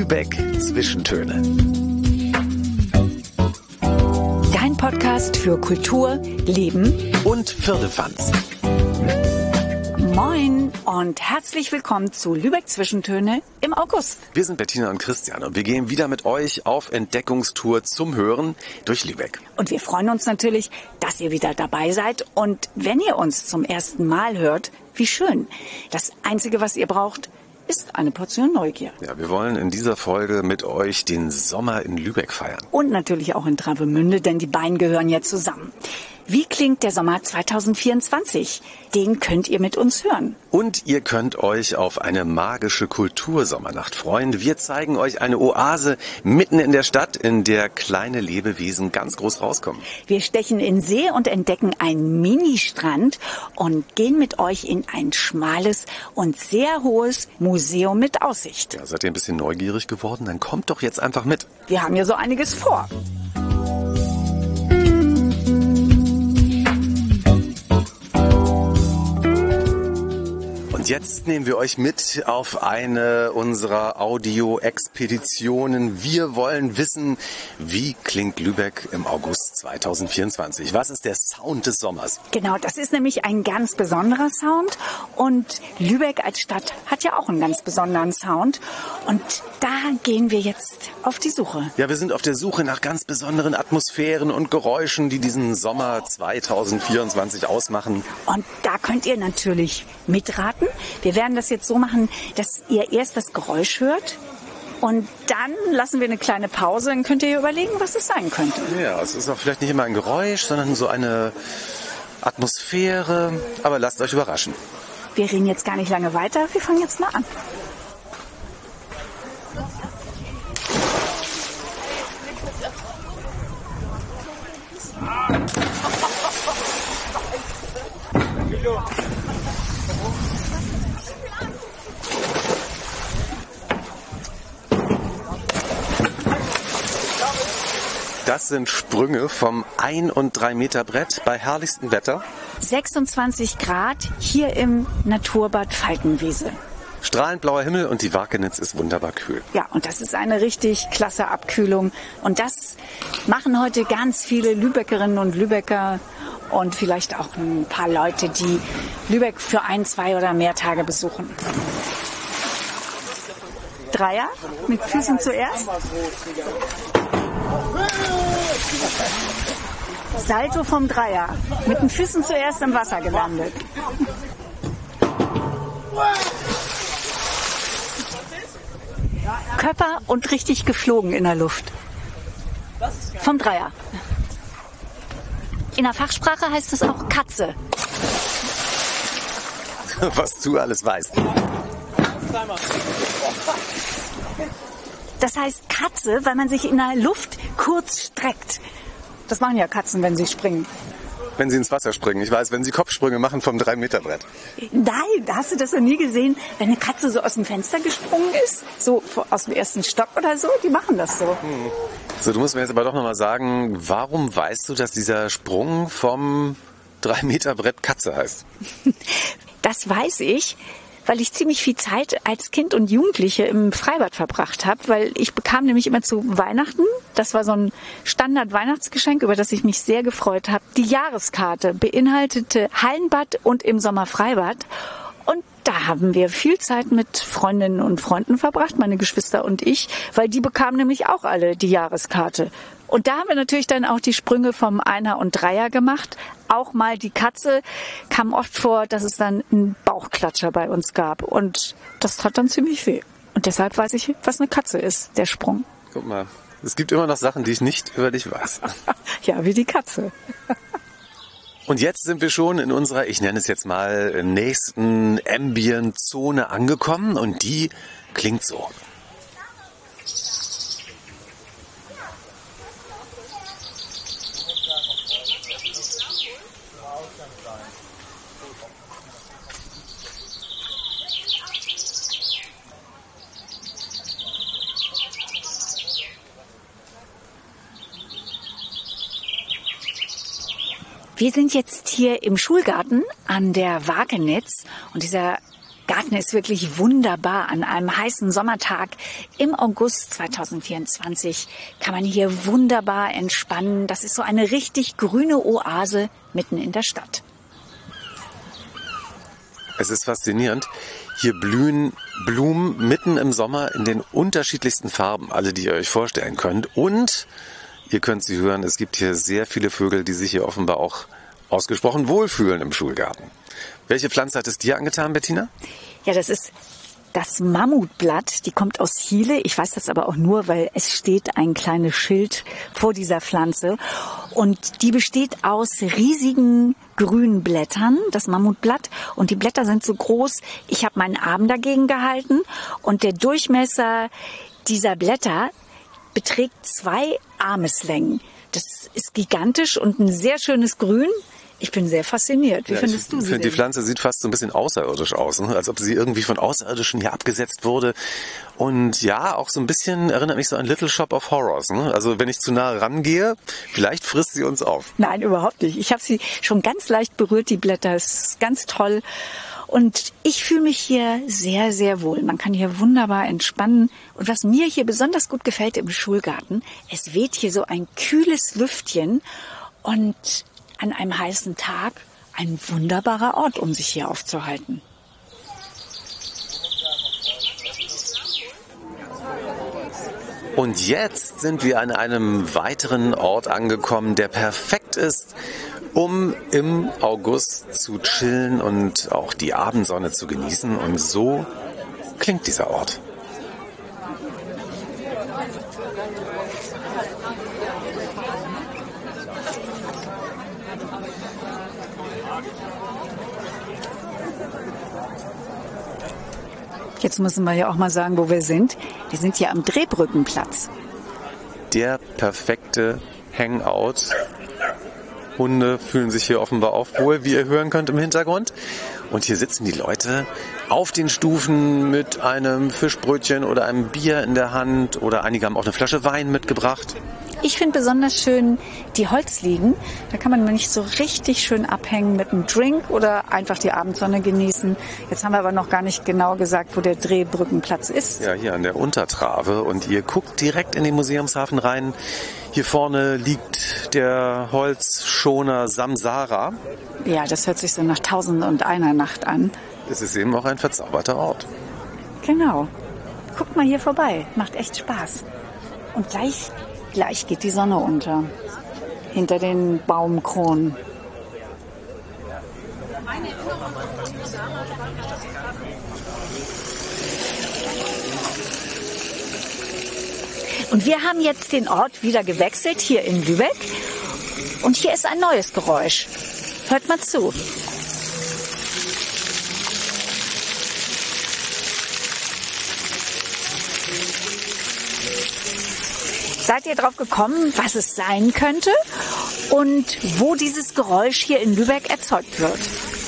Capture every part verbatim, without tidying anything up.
Lübeck Zwischentöne. Dein Podcast für Kultur, Leben und Firlefanz. Moin und herzlich willkommen zu Lübeck Zwischentöne im August. Wir sind Bettina und Christian und wir gehen wieder mit euch auf Entdeckungstour zum Hören durch Lübeck. Und wir freuen uns natürlich, dass ihr wieder dabei seid. Und wenn ihr uns zum ersten Mal hört, wie schön. Das Einzige, was ihr braucht, ist eine Portion Neugier. Ja, wir wollen in dieser Folge mit euch den Sommer in Lübeck feiern. Und natürlich auch in Travemünde, denn die beiden gehören ja zusammen. Wie klingt der Sommer zwanzig vierundzwanzig? Den könnt ihr mit uns hören. Und ihr könnt euch auf eine magische Kultursommernacht freuen. Wir zeigen euch eine Oase mitten in der Stadt, in der kleine Lebewesen ganz groß rauskommen. Wir stechen in See und entdecken einen Ministrand und gehen mit euch in ein schmales und sehr hohes Museum mit Aussicht. Ja, seid ihr ein bisschen neugierig geworden? Dann kommt doch jetzt einfach mit. Wir haben ja so einiges vor. Jetzt nehmen wir euch mit auf eine unserer Audio-Expeditionen. Wir wollen wissen, wie klingt Lübeck im August zwanzig vierundzwanzig? Was ist der Sound des Sommers? Genau, das ist nämlich ein ganz besonderer Sound. Und Lübeck als Stadt hat ja auch einen ganz besonderen Sound. Und da gehen wir jetzt auf die Suche. Ja, wir sind auf der Suche nach ganz besonderen Atmosphären und Geräuschen, die diesen Sommer zwanzig vierundzwanzig ausmachen. Und da könnt ihr natürlich mitraten. Wir werden das jetzt so machen, dass ihr erst das Geräusch hört und dann lassen wir eine kleine Pause. Dann könnt ihr überlegen, was es sein könnte. Ja, es ist auch vielleicht nicht immer ein Geräusch, sondern so eine Atmosphäre. Aber lasst euch überraschen. Wir reden jetzt gar nicht lange weiter. Wir fangen jetzt mal an. Das sind Sprünge vom ein- und drei Meter Brett bei herrlichstem Wetter. sechsundzwanzig Grad hier im Naturbad Falkenwiese. Strahlend blauer Himmel und die Wakenitz ist wunderbar kühl. Ja, und das ist eine richtig klasse Abkühlung. Und das machen heute ganz viele Lübeckerinnen und Lübecker und vielleicht auch ein paar Leute, die Lübeck für ein, zwei oder mehr Tage besuchen. Dreier mit Füßen zuerst. Salto vom Dreier. Mit den Füßen zuerst im Wasser gelandet. Körper und richtig geflogen in der Luft. Vom Dreier. In der Fachsprache heißt es auch Katze. Was du alles weißt. Das heißt Katze, weil man sich in der Luft kurz streckt. Das machen ja Katzen, wenn sie springen. Wenn sie ins Wasser springen. Ich weiß, wenn sie Kopfsprünge machen vom drei Meter Brett. Nein, hast du das noch nie gesehen? Wenn eine Katze so aus dem Fenster gesprungen ist, so aus dem ersten Stock oder so, die machen das so. Hm. So, du musst mir jetzt aber doch nochmal sagen, warum weißt du, dass dieser Sprung vom drei Meter Brett Katze heißt? Das weiß ich, weil ich ziemlich viel Zeit als Kind und Jugendliche im Freibad verbracht habe, weil ich bekam nämlich immer zu Weihnachten, das war so ein Standard-Weihnachtsgeschenk, über das ich mich sehr gefreut habe, die Jahreskarte beinhaltete Hallenbad und im Sommer Freibad. Und da haben wir viel Zeit mit Freundinnen und Freunden verbracht, meine Geschwister und ich, weil die bekamen nämlich auch alle die Jahreskarte. Und da haben wir natürlich dann auch die Sprünge vom Einer und Dreier gemacht. Auch mal die Katze kam oft vor, dass es dann einen Bauchklatscher bei uns gab. Und das tat dann ziemlich weh. Und deshalb weiß ich, was eine Katze ist, der Sprung. Guck mal, es gibt immer noch Sachen, die ich nicht über dich weiß. Ja, wie die Katze. Und jetzt sind wir schon in unserer, ich nenne es jetzt mal, nächsten Ambient-Zone angekommen. Und die klingt so. Wir sind jetzt hier im Schulgarten an der Wakenitz und dieser Garten ist wirklich wunderbar. An einem heißen Sommertag im August zweitausendvierundzwanzig kann man hier wunderbar entspannen. Das ist so eine richtig grüne Oase mitten in der Stadt. Es ist faszinierend. Hier blühen Blumen mitten im Sommer in den unterschiedlichsten Farben, alle, die ihr euch vorstellen könnt. Und ihr könnt sie hören, es gibt hier sehr viele Vögel, die sich hier offenbar auch ausgesprochen wohlfühlen im Schulgarten. Welche Pflanze hat es dir angetan, Bettina? Ja, das ist das Mammutblatt. Die kommt aus Chile. Ich weiß das aber auch nur, weil es steht ein kleines Schild vor dieser Pflanze. Und die besteht aus riesigen grünen Blättern, das Mammutblatt. Und die Blätter sind so groß. Ich habe meinen Arm dagegen gehalten. Und der Durchmesser dieser Blätter beträgt zwei Armeslängen. Das ist gigantisch und ein sehr schönes Grün. Ich bin sehr fasziniert. Wie ja, findest du sie? Ich finde, die Pflanze sieht fast so ein bisschen außerirdisch aus, ne? Als ob sie irgendwie von Außerirdischen hier abgesetzt wurde. Und ja, auch so ein bisschen erinnert mich so an Little Shop of Horrors. Ne? Also wenn ich zu nah rangehe, vielleicht frisst sie uns auf. Nein, überhaupt nicht. Ich habe sie schon ganz leicht berührt, die Blätter. Es ist ganz toll. Und ich fühle mich hier sehr, sehr wohl. Man kann hier wunderbar entspannen. Und was mir hier besonders gut gefällt im Schulgarten, es weht hier so ein kühles Lüftchen und an einem heißen Tag ein wunderbarer Ort, um sich hier aufzuhalten. Und jetzt sind wir an einem weiteren Ort angekommen, der perfekt ist, um im August zu chillen und auch die Abendsonne zu genießen. Und so klingt dieser Ort. Jetzt müssen wir ja auch mal sagen, wo wir sind. Wir sind hier am Drehbrückenplatz. Der perfekte Hangout. Hunde fühlen sich hier offenbar auch wohl, wie ihr hören könnt im Hintergrund. Und hier sitzen die Leute auf den Stufen mit einem Fischbrötchen oder einem Bier in der Hand. Oder einige haben auch eine Flasche Wein mitgebracht. Ich finde besonders schön die Holzliegen. Da kann man nämlich so richtig schön abhängen mit einem Drink oder einfach die Abendsonne genießen. Jetzt haben wir aber noch gar nicht genau gesagt, wo der Drehbrückenplatz ist. Ja, hier an der Untertrave. Und ihr guckt direkt in den Museumshafen rein. Hier vorne liegt der Holzschoner Samsara. Ja, das hört sich so nach Tausend und einer Nacht an. Es ist eben auch ein verzauberter Ort. Genau. Guckt mal hier vorbei. Macht echt Spaß. Und gleich... Gleich geht die Sonne unter, hinter den Baumkronen. Und wir haben jetzt den Ort wieder gewechselt, hier in Lübeck. Und hier ist ein neues Geräusch. Hört mal zu. Seid ihr drauf gekommen, was es sein könnte und wo dieses Geräusch hier in Lübeck erzeugt wird?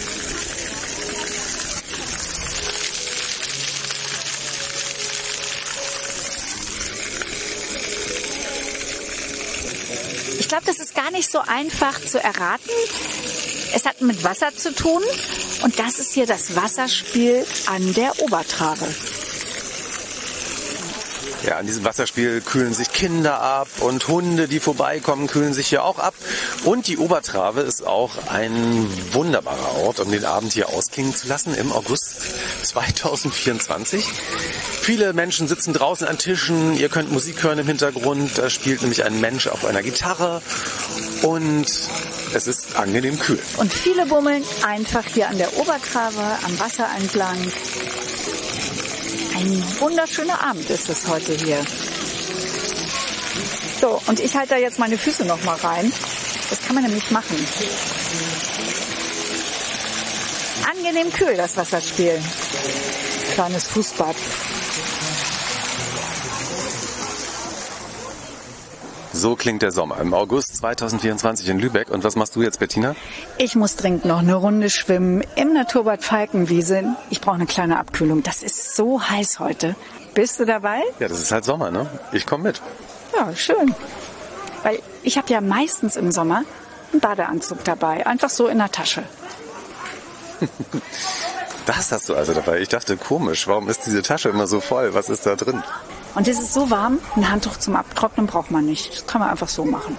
Ich glaube, das ist gar nicht so einfach zu erraten. Es hat mit Wasser zu tun und das ist hier das Wasserspiel an der Obertrave. Ja, an diesem Wasserspiel kühlen sich Kinder ab und Hunde, die vorbeikommen, kühlen sich hier auch ab. Und die Obertrave ist auch ein wunderbarer Ort, um den Abend hier ausklingen zu lassen im August zweitausendvierundzwanzig. Viele Menschen sitzen draußen an Tischen, ihr könnt Musik hören im Hintergrund, da spielt nämlich ein Mensch auf einer Gitarre und es ist angenehm kühl. Und viele bummeln einfach hier an der Obertrave, am Wasser entlang. Ein wunderschöner Abend ist es heute hier. So, und ich halte da jetzt meine Füße noch mal rein. Das kann man nämlich machen. Angenehm kühl, das Wasserspiel. Kleines Fußbad. So klingt der Sommer im August zweitausendvierundzwanzig in Lübeck. Und was machst du jetzt, Bettina? Ich muss dringend noch eine Runde schwimmen im Naturbad Falkenwiese. Ich brauche eine kleine Abkühlung. Das ist so heiß heute. Bist du dabei? Ja, das ist halt Sommer, ne? Ich komme mit. Ja, schön. Weil ich habe ja meistens im Sommer einen Badeanzug dabei. Einfach so in der Tasche. Das hast du also dabei. Ich dachte, komisch, warum ist diese Tasche immer so voll? Was ist da drin? Und es ist so warm, ein Handtuch zum Abtrocknen braucht man nicht. Das kann man einfach so machen.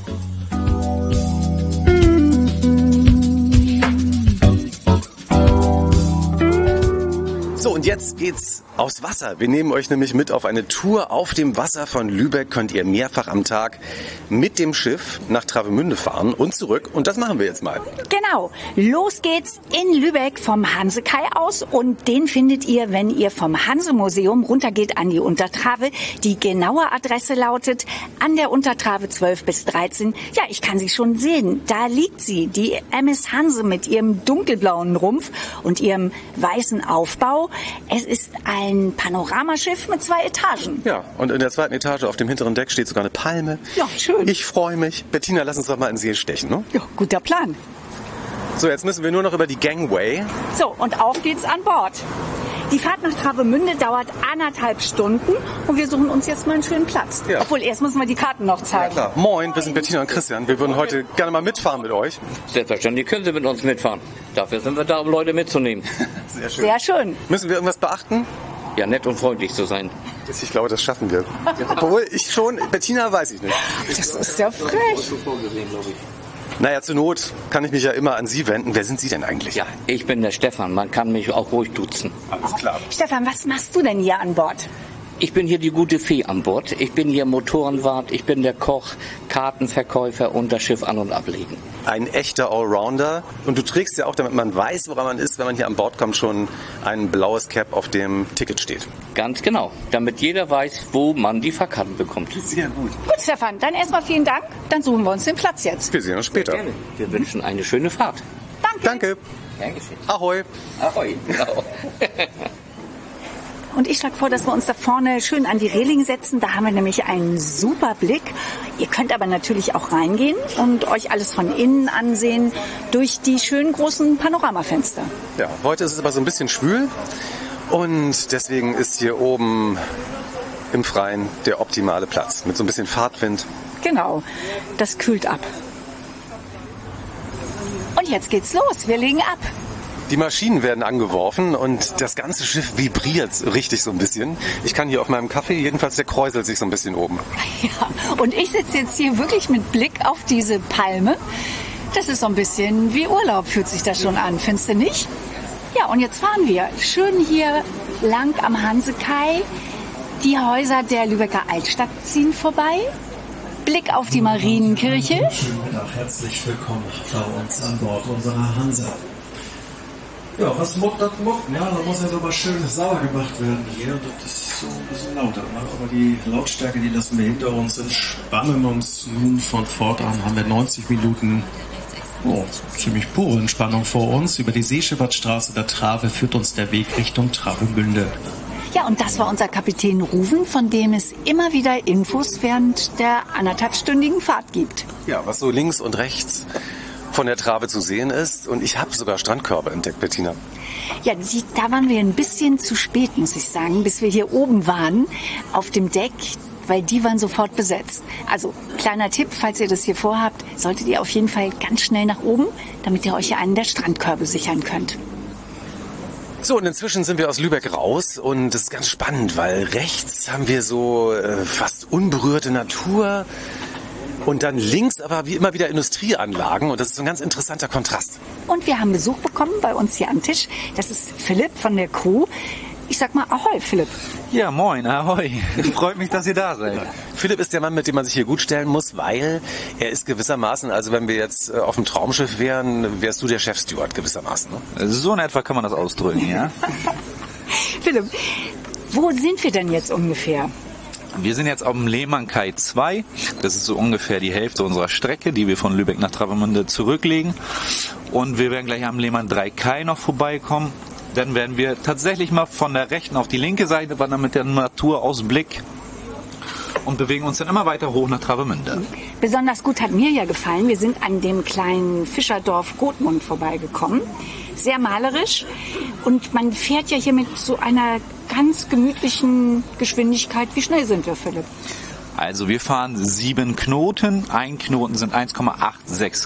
So, und jetzt geht's aufs Wasser. Wir nehmen euch nämlich mit auf eine Tour auf dem Wasser von Lübeck. Könnt ihr mehrfach am Tag mit dem Schiff nach Travemünde fahren und zurück. Und das machen wir jetzt mal. Genau. Los geht's in Lübeck vom Hansekai aus. Und den findet ihr, wenn ihr vom Hansemuseum runtergeht an die Untertrave. Die genaue Adresse lautet an der Untertrave zwölf bis dreizehn. Ja, ich kann sie schon sehen. Da liegt sie, die M S Hanse mit ihrem dunkelblauen Rumpf und ihrem weißen Aufbau. Es ist ein Panoramaschiff mit zwei Etagen. Ja, und in der zweiten Etage auf dem hinteren Deck steht sogar eine Palme. Ja, schön. Ich freue mich. Bettina, lass uns doch mal in See stechen, ne? Ja, guter Plan. So, jetzt müssen wir nur noch über die Gangway. So, und auf geht's an Bord. Die Fahrt nach Travemünde dauert anderthalb Stunden und wir suchen uns jetzt mal einen schönen Platz. Ja. Obwohl, erst müssen wir die Karten noch zeigen. Ja, klar. Moin, wir sind Bettina und Christian. Wir würden heute gerne mal mitfahren mit euch. Selbstverständlich können Sie mit uns mitfahren. Dafür sind wir da, um Leute mitzunehmen. Sehr schön. Sehr schön. Müssen wir irgendwas beachten? Ja, nett und freundlich zu sein. Ich glaube, das schaffen wir. Obwohl, ich schon, Bettina weiß ich nicht. Das ist ja frech. Naja, zur Not kann ich mich ja immer an Sie wenden. Wer sind Sie denn eigentlich? Ja, ich bin der Stefan. Man kann mich auch ruhig duzen. Alles klar. Stefan, was machst du denn hier an Bord? Ich bin hier die gute Fee an Bord. Ich bin hier Motorenwart, ich bin der Koch, Kartenverkäufer und das Schiff an- und ablegen. Ein echter Allrounder. Und du trägst ja auch, damit man weiß, woran man ist, wenn man hier an Bord kommt, schon ein blaues Cap, auf dem Ticket steht. Ganz genau, damit jeder weiß, wo man die Fahrkarten bekommt. Sehr gut. Gut, Stefan, dann erstmal vielen Dank. Dann suchen wir uns den Platz jetzt. Wir sehen uns später. Gerne. Wir wünschen eine schöne Fahrt. Danke. Danke. Gern geschehen. Ahoi. Ahoi. Genau. Und ich schlage vor, dass wir uns da vorne schön an die Reling setzen. Da haben wir nämlich einen super Blick. Ihr könnt aber natürlich auch reingehen und euch alles von innen ansehen durch die schönen großen Panoramafenster. Ja, heute ist es aber so ein bisschen schwül und deswegen ist hier oben im Freien der optimale Platz mit so ein bisschen Fahrtwind. Genau, das kühlt ab. Und jetzt geht's los. Wir legen ab. Die Maschinen werden angeworfen und das ganze Schiff vibriert richtig so ein bisschen. Ich kann hier auf meinem Kaffee, jedenfalls der kräuselt sich so ein bisschen oben. Ja, und ich sitze jetzt hier wirklich mit Blick auf diese Palme. Das ist so ein bisschen wie Urlaub, fühlt sich das schon an, findest du nicht? Ja, und jetzt fahren wir schön hier lang am Hansekai. Die Häuser der Lübecker Altstadt ziehen vorbei. Blick auf die Marienkirche. Schönen Mittag, herzlich willkommen bei uns an Bord unserer Hansa. Ja, was muckt das muckt? Ja, da muss ja so mal schön sauber gemacht werden hier. Das ist so ein bisschen lauter. Ne? Aber die Lautstärke, die lassen wir hinter uns. Entspannen uns nun von fortan. Haben wir neunzig Minuten oh, ziemlich pure Entspannung vor uns. Über die Seeschiffahrtsstraße der Trave führt uns der Weg Richtung Travemünde. Ja, und das war unser Kapitän Ruven, von dem es immer wieder Infos während der anderthalbstündigen Fahrt gibt. Ja, was so links und rechts von der Trave zu sehen ist. Und ich habe sogar Strandkörbe entdeckt, Bettina. Ja, die, da waren wir ein bisschen zu spät, muss ich sagen, bis wir hier oben waren auf dem Deck, weil die waren sofort besetzt. Also kleiner Tipp, falls ihr das hier vorhabt, solltet ihr auf jeden Fall ganz schnell nach oben, damit ihr euch hier einen der Strandkörbe sichern könnt. So, und inzwischen sind wir aus Lübeck raus und das ist ganz spannend, weil rechts haben wir so äh, fast unberührte Natur und dann links aber wie immer wieder Industrieanlagen und das ist so ein ganz interessanter Kontrast. Und wir haben Besuch bekommen bei uns hier am Tisch. Das ist Philipp von der Crew. Ich sag mal Ahoi, Philipp. Ja, moin, Ahoi. Freut mich, dass ihr da seid. Philipp ist der Mann, mit dem man sich hier gut stellen muss, weil er ist gewissermaßen, also wenn wir jetzt auf dem Traumschiff wären, wärst du der Chefsteward gewissermaßen. Ne? So in etwa kann man das ausdrücken, ja? Philipp, wo sind wir denn jetzt ungefähr? Wir sind jetzt auf dem Lehmann-Kai zwei. Das ist so ungefähr die Hälfte unserer Strecke, die wir von Lübeck nach Travemünde zurücklegen. Und wir werden gleich am Lehmann drei Kai noch vorbeikommen. Dann werden wir tatsächlich mal von der rechten auf die linke Seite wandern mit dem Naturausblick und bewegen uns dann immer weiter hoch nach Travemünde. Besonders gut hat mir ja gefallen, wir sind an dem kleinen Fischerdorf Gotmund vorbeigekommen. Sehr malerisch und man fährt ja hier mit so einer ganz gemütlichen Geschwindigkeit. Wie schnell sind wir, Philipp? Also wir fahren sieben Knoten. Ein Knoten sind eins Komma sechsundachtzig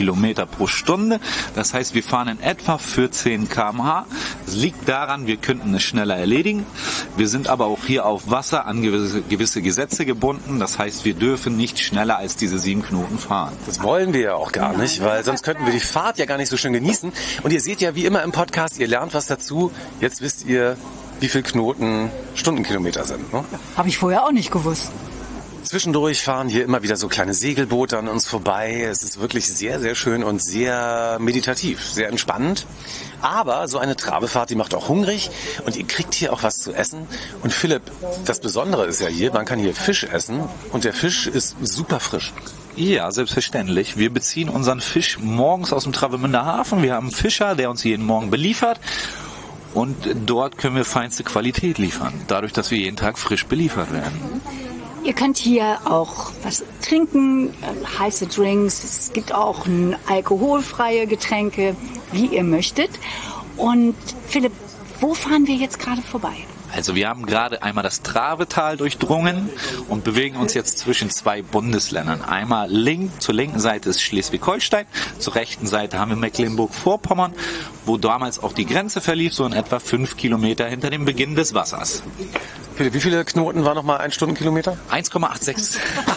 Kilometer pro Stunde. Das heißt, wir fahren in etwa vierzehn Kilometer pro Stunde. Das liegt daran, wir könnten es schneller erledigen. Wir sind aber auch hier auf Wasser an gewisse, gewisse Gesetze gebunden. Das heißt, wir dürfen nicht schneller als diese sieben Knoten fahren. Das wollen wir ja auch gar nicht, weil sonst könnten wir die Fahrt ja gar nicht so schön genießen. Und ihr seht ja wie immer im Podcast, ihr lernt was dazu. Jetzt wisst ihr, wie viel Knoten Stundenkilometer sind. Ne? Habe ich vorher auch nicht gewusst. Zwischendurch fahren hier immer wieder so kleine Segelboote an uns vorbei. Es ist wirklich sehr, sehr schön und sehr meditativ, sehr entspannend. Aber so eine Trabefahrt, die macht auch hungrig und ihr kriegt hier auch was zu essen. Und Philipp, das Besondere ist ja hier, man kann hier Fisch essen und der Fisch ist super frisch. Ja, selbstverständlich. Wir beziehen unseren Fisch morgens aus dem Travemünder Hafen. Wir haben einen Fischer, der uns jeden Morgen beliefert. Und dort können wir feinste Qualität liefern, dadurch, dass wir jeden Tag frisch beliefert werden. Ihr könnt hier auch was trinken, äh, heiße Drinks. Es gibt auch n, alkoholfreie Getränke, wie ihr möchtet. Und Philipp, wo fahren wir jetzt gerade vorbei? Also wir haben gerade einmal das Travetal durchdrungen und bewegen uns jetzt zwischen zwei Bundesländern. Einmal link, zur linken Seite ist Schleswig-Holstein, zur rechten Seite haben wir Mecklenburg-Vorpommern, wo damals auch die Grenze verlief, so in etwa fünf Kilometer hinter dem Beginn des Wassers. Philipp, wie viele Knoten war nochmal ein Stundenkilometer? eins Komma sechsundachtzig.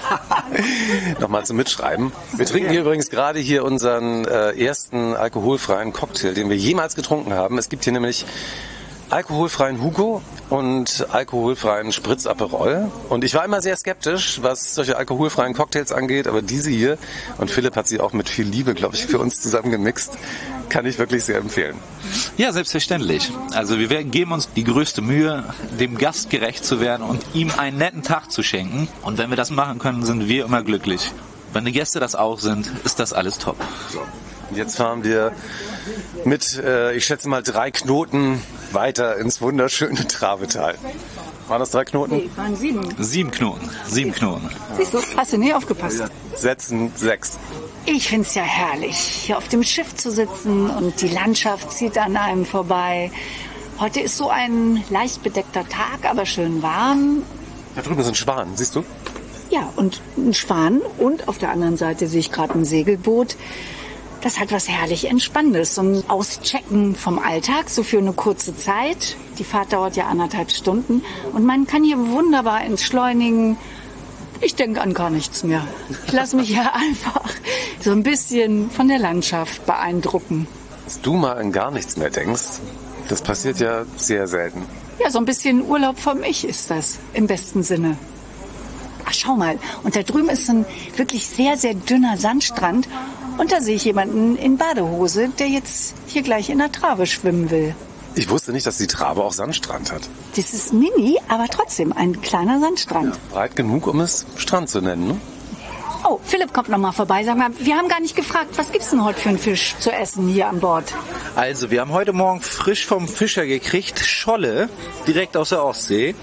Nochmal zum Mitschreiben. Wir trinken hier übrigens gerade hier unseren äh, ersten alkoholfreien Cocktail, den wir jemals getrunken haben. Es gibt hier nämlich alkoholfreien Hugo und alkoholfreien Spritz-Aperol. Und ich war immer sehr skeptisch, was solche alkoholfreien Cocktails angeht, aber diese hier, und Philipp hat sie auch mit viel Liebe, glaube ich, für uns zusammen gemixt, kann ich wirklich sehr empfehlen. Ja, selbstverständlich. Also wir werden, geben uns die größte Mühe, dem Gast gerecht zu werden und ihm einen netten Tag zu schenken. Und wenn wir das machen können, sind wir immer glücklich. Wenn die Gäste das auch sind, ist das alles top. So. Und jetzt fahren wir mit, äh, ich schätze mal, drei Knoten weiter ins wunderschöne Travetal. Waren das drei Knoten? Nee, waren sieben. Sieben Knoten. Sieben Knoten. Siehst du, hast du nie aufgepasst? Setzen sechs. Ich finde es ja herrlich, hier auf dem Schiff zu sitzen und die Landschaft zieht an einem vorbei. Heute ist so ein leicht bedeckter Tag, aber schön warm. Da drüben ist ein Schwan, siehst du? Ja, und ein Schwan und auf der anderen Seite sehe ich gerade ein Segelboot. Das hat was herrlich Entspannendes, so ein Auschecken vom Alltag, so für eine kurze Zeit. Die Fahrt dauert ja anderthalb Stunden und man kann hier wunderbar entschleunigen. Ich denke an gar nichts mehr. Ich lasse mich hier einfach so ein bisschen von der Landschaft beeindrucken. Dass du mal an gar nichts mehr denkst, das passiert ja sehr selten. Ja, so ein bisschen Urlaub vom Ich ist das, im besten Sinne. Ach, schau mal, und da drüben ist ein wirklich sehr, sehr dünner Sandstrand. Und da sehe ich jemanden in Badehose, der jetzt hier gleich in der Trave schwimmen will. Ich wusste nicht, dass die Trave auch Sandstrand hat. Das ist mini, aber trotzdem ein kleiner Sandstrand. Ja, breit genug, um es Strand zu nennen, ne? Oh, Philipp kommt noch mal vorbei. Sag mal, wir haben gar nicht gefragt, was gibt's denn heute für einen Fisch zu essen hier an Bord? Also, wir haben heute Morgen frisch vom Fischer gekriegt, Scholle, direkt aus der Ostsee.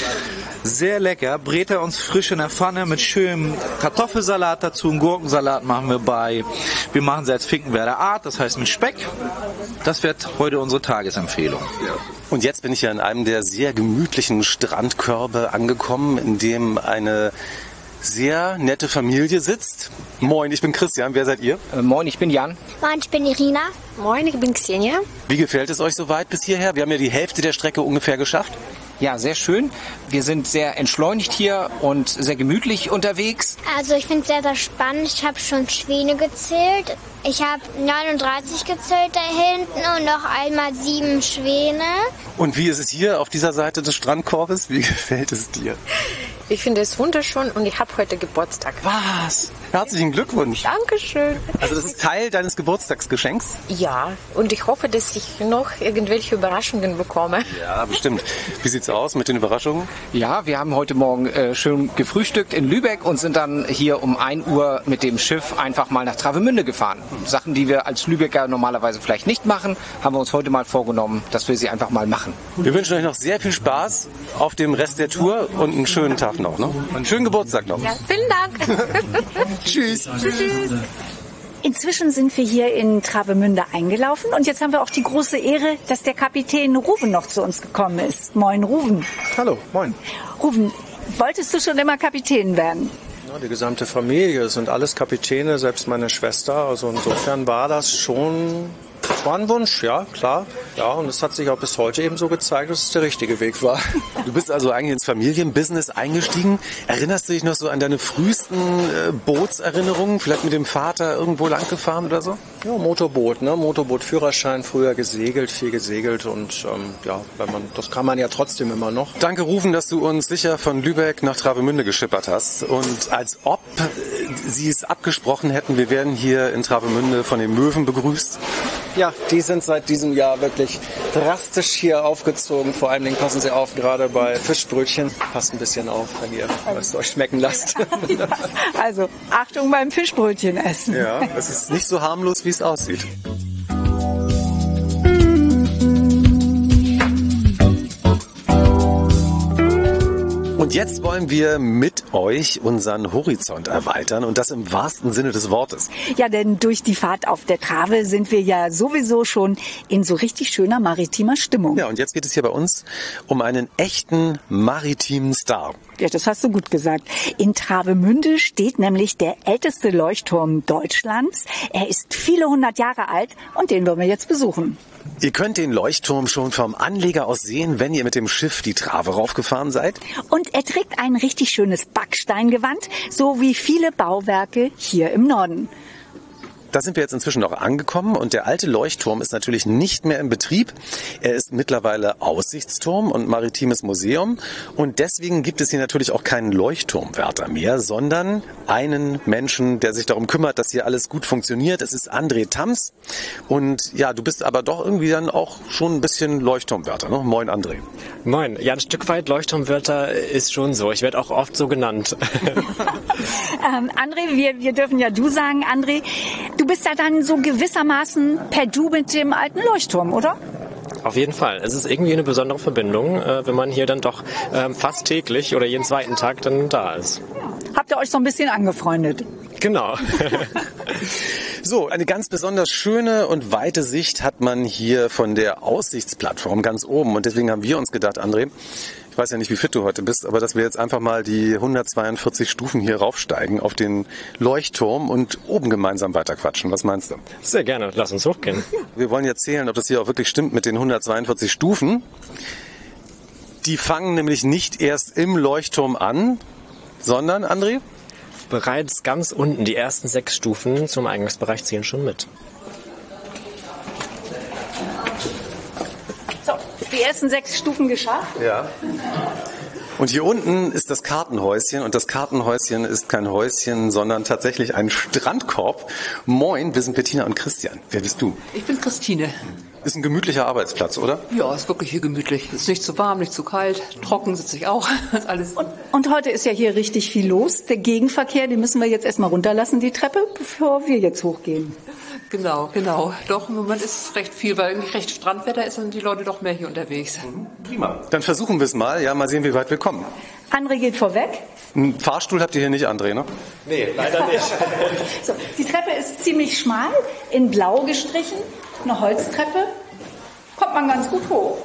Sehr lecker, brät er uns frisch in der Pfanne mit schönem Kartoffelsalat dazu, einen Gurkensalat machen wir bei. Wir machen sie als Finkenwerder Art, das heißt mit Speck. Das wird heute unsere Tagesempfehlung. Und jetzt bin ich ja in einem der sehr gemütlichen Strandkörbe angekommen, in dem eine sehr nette Familie sitzt. Moin, ich bin Christian, wer seid ihr? Äh, moin, ich bin Jan. Moin, ich bin Irina. Moin, ich bin Xenia. Wie gefällt es euch soweit bis hierher? Wir haben ja die Hälfte der Strecke ungefähr geschafft. Ja, sehr schön. Wir sind sehr entschleunigt hier und sehr gemütlich unterwegs. Also ich finde es sehr, sehr spannend. Ich habe schon Schwäne gezählt. Ich habe neununddreißig gezählt da hinten und noch einmal sieben Schwäne. Und wie ist es hier auf dieser Seite des Strandkorbes? Wie gefällt es dir? Ich finde es wunderschön und ich habe heute Geburtstag. Was? Herzlichen Glückwunsch. Dankeschön. Also das ist Teil deines Geburtstagsgeschenks? Ja, und ich hoffe, dass ich noch irgendwelche Überraschungen bekomme. Ja, bestimmt. Wie sieht's aus mit den Überraschungen? Ja, wir haben heute Morgen äh, schön gefrühstückt in Lübeck und sind dann hier um ein Uhr mit dem Schiff einfach mal nach Travemünde gefahren. Sachen, die wir als Lübecker normalerweise vielleicht nicht machen, haben wir uns heute mal vorgenommen, dass wir sie einfach mal machen. Wir wünschen euch noch sehr viel Spaß auf dem Rest der Tour und einen schönen Tag noch. Ne? Einen schönen Geburtstag noch. Ja, vielen Dank. Tschüss. Tschüss. Inzwischen sind wir hier in Travemünde eingelaufen und jetzt haben wir auch die große Ehre, dass der Kapitän Ruven noch zu uns gekommen ist. Moin, Ruven. Hallo, moin. Ruven, wolltest du schon immer Kapitän werden? Ja, die gesamte Familie, es sind alles Kapitäne, selbst meine Schwester. Also insofern war das schon, war ein Wunsch, ja, klar. Ja, und es hat sich auch bis heute eben so gezeigt, dass es der richtige Weg war. Du bist also eigentlich ins Familienbusiness eingestiegen. Erinnerst du dich noch so an deine frühesten äh, Bootserinnerungen? Vielleicht mit dem Vater irgendwo lang gefahren oder so? Ja, Motorboot, ne? Motorbootführerschein, früher gesegelt, viel gesegelt und ähm, ja, wenn man, das kann man ja trotzdem immer noch. Danke, Rufen, dass du uns sicher von Lübeck nach Travemünde geschippert hast. Und als ob äh, sie es abgesprochen hätten, wir werden hier in Travemünde von den Möwen begrüßt. Ja, die sind seit diesem Jahr wirklich drastisch hier aufgezogen. Vor allen Dingen passen sie auf, gerade bei Fischbrötchen. Passt ein bisschen auf, wenn ihr es euch schmecken lasst. Ja, also Achtung beim Fischbrötchen essen. Ja, es ist nicht so harmlos, wie es aussieht. Und jetzt wollen wir mit euch unseren Horizont erweitern und das im wahrsten Sinne des Wortes. Ja, denn durch die Fahrt auf der Trave sind wir ja sowieso schon in so richtig schöner maritimer Stimmung. Ja, und jetzt geht es hier bei uns um einen echten maritimen Star. Ja, das hast du gut gesagt. In Travemünde steht nämlich der älteste Leuchtturm Deutschlands. Er ist viele hundert Jahre alt und den wollen wir jetzt besuchen. Ihr könnt den Leuchtturm schon vom Anleger aus sehen, wenn ihr mit dem Schiff die Trave raufgefahren seid. Und er trägt ein richtig schönes Backsteingewand, so wie viele Bauwerke hier im Norden. Da sind wir jetzt inzwischen noch angekommen und der alte Leuchtturm ist natürlich nicht mehr in Betrieb. Er ist mittlerweile Aussichtsturm und maritimes Museum und deswegen gibt es hier natürlich auch keinen Leuchtturmwärter mehr, sondern einen Menschen, der sich darum kümmert, dass hier alles gut funktioniert. Es ist André Tams und ja, du bist aber doch irgendwie dann auch schon ein bisschen Leuchtturmwärter, ne? Moin André. Moin, ja, ein Stück weit Leuchtturmwärter ist schon so. Ich werde auch oft so genannt. ähm, André, wir, wir dürfen ja du sagen, André. Du bist ja dann so gewissermaßen per Du mit dem alten Leuchtturm, oder? Auf jeden Fall. Es ist irgendwie eine besondere Verbindung, wenn man hier dann doch fast täglich oder jeden zweiten Tag dann da ist. Ja. Habt ihr euch so ein bisschen angefreundet? Genau. So, eine ganz besonders schöne und weite Sicht hat man hier von der Aussichtsplattform ganz oben. Und deswegen haben wir uns gedacht, André, ich weiß ja nicht, wie fit du heute bist, aber dass wir jetzt einfach mal die hundertzweiundvierzig Stufen hier raufsteigen auf den Leuchtturm und oben gemeinsam weiterquatschen. Was meinst du? Sehr gerne. Lass uns hochgehen. Wir wollen jetzt zählen, ob das hier auch wirklich stimmt mit den hundertzweiundvierzig Stufen. Die fangen nämlich nicht erst im Leuchtturm an, sondern, André? Bereits ganz unten, die ersten sechs Stufen zum Eingangsbereich zählen schon mit. So, die ersten sechs Stufen geschafft. Ja. Und hier unten ist das Kartenhäuschen und das Kartenhäuschen ist kein Häuschen, sondern tatsächlich ein Strandkorb. Moin, wir sind Bettina und Christian. Wer bist du? Ich bin Christine. Ist ein gemütlicher Arbeitsplatz, oder? Ja, ist wirklich hier gemütlich. Ist nicht zu warm, nicht zu kalt. Trocken sitze ich auch. Ist alles. Und, und heute ist ja hier richtig viel los. Der Gegenverkehr, den müssen wir jetzt erstmal runterlassen, die Treppe, bevor wir jetzt hochgehen. Genau, genau. Doch, im Moment ist es recht viel, weil irgendwie recht Strandwetter ist und die Leute doch mehr hier unterwegs. Mhm. Prima. Dann versuchen wir es mal. Ja, mal sehen, wie weit wir kommen. André geht vorweg. Einen Fahrstuhl habt ihr hier nicht, André, ne? Nee, leider nicht. So, die Treppe ist ziemlich schmal, in blau gestrichen. Eine Holztreppe. Kommt man ganz gut hoch.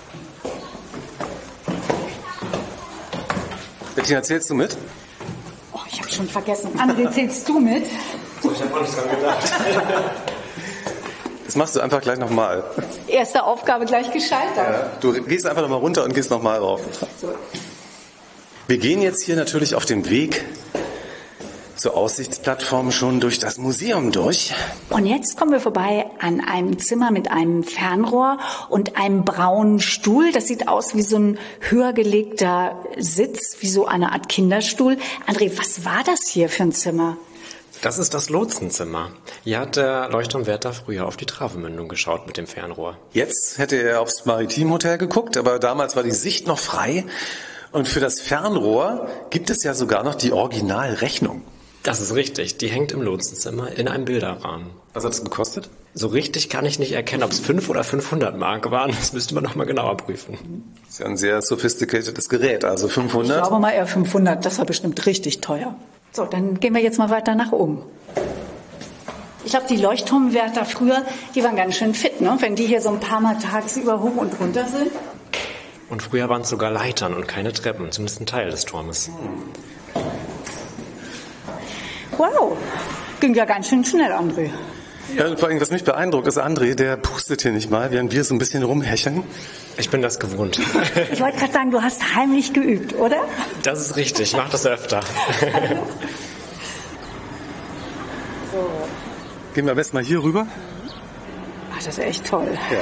Bettina, zählst du mit? Oh, ich habe schon vergessen. André, zählst du mit? So, ich habe auch nicht dran gedacht. Das machst du einfach gleich nochmal. Erste Aufgabe gleich gescheitert. Ja, du gehst einfach nochmal runter und gehst nochmal rauf. So. Wir gehen jetzt hier natürlich auf dem Weg zur Aussichtsplattform schon durch das Museum durch. Und jetzt kommen wir vorbei an einem Zimmer mit einem Fernrohr und einem braunen Stuhl. Das sieht aus wie so ein höher gelegter Sitz, wie so eine Art Kinderstuhl. André, was war das hier für ein Zimmer? Das ist das Lotsenzimmer. Hier hat der Leuchtturmwärter früher auf die Travemündung geschaut mit dem Fernrohr. Jetzt hätte er aufs Maritimhotel geguckt, aber damals war die Sicht noch frei. Und für das Fernrohr gibt es ja sogar noch die Originalrechnung. Das ist richtig. Die hängt im Lotsenzimmer in einem Bilderrahmen. Was hat es gekostet? So richtig kann ich nicht erkennen, ob es fünf oder fünfhundert Mark waren. Das müsste man noch mal genauer prüfen. Das ist ja ein sehr sophisticated Gerät, also fünfhundert. Ich glaube mal eher fünfhundert. Das war bestimmt richtig teuer. So, dann gehen wir jetzt mal weiter nach oben. Ich glaube, die Leuchtturmwärter früher, die waren ganz schön fit, ne? Wenn die hier so ein paar Mal tagsüber hoch und runter sind. Und früher waren es sogar Leitern und keine Treppen, zumindest ein Teil des Turmes. Wow, ging ja ganz schön schnell, André. Ja, vor allem, was mich beeindruckt, ist André, der pustet hier nicht mal, während wir so ein bisschen rumhecheln. Ich bin das gewohnt. Ich wollte gerade sagen, du hast heimlich geübt, oder? Das ist richtig, ich mache das öfter. So. Gehen wir am besten mal hier rüber. Ach, das ist echt toll. Ja.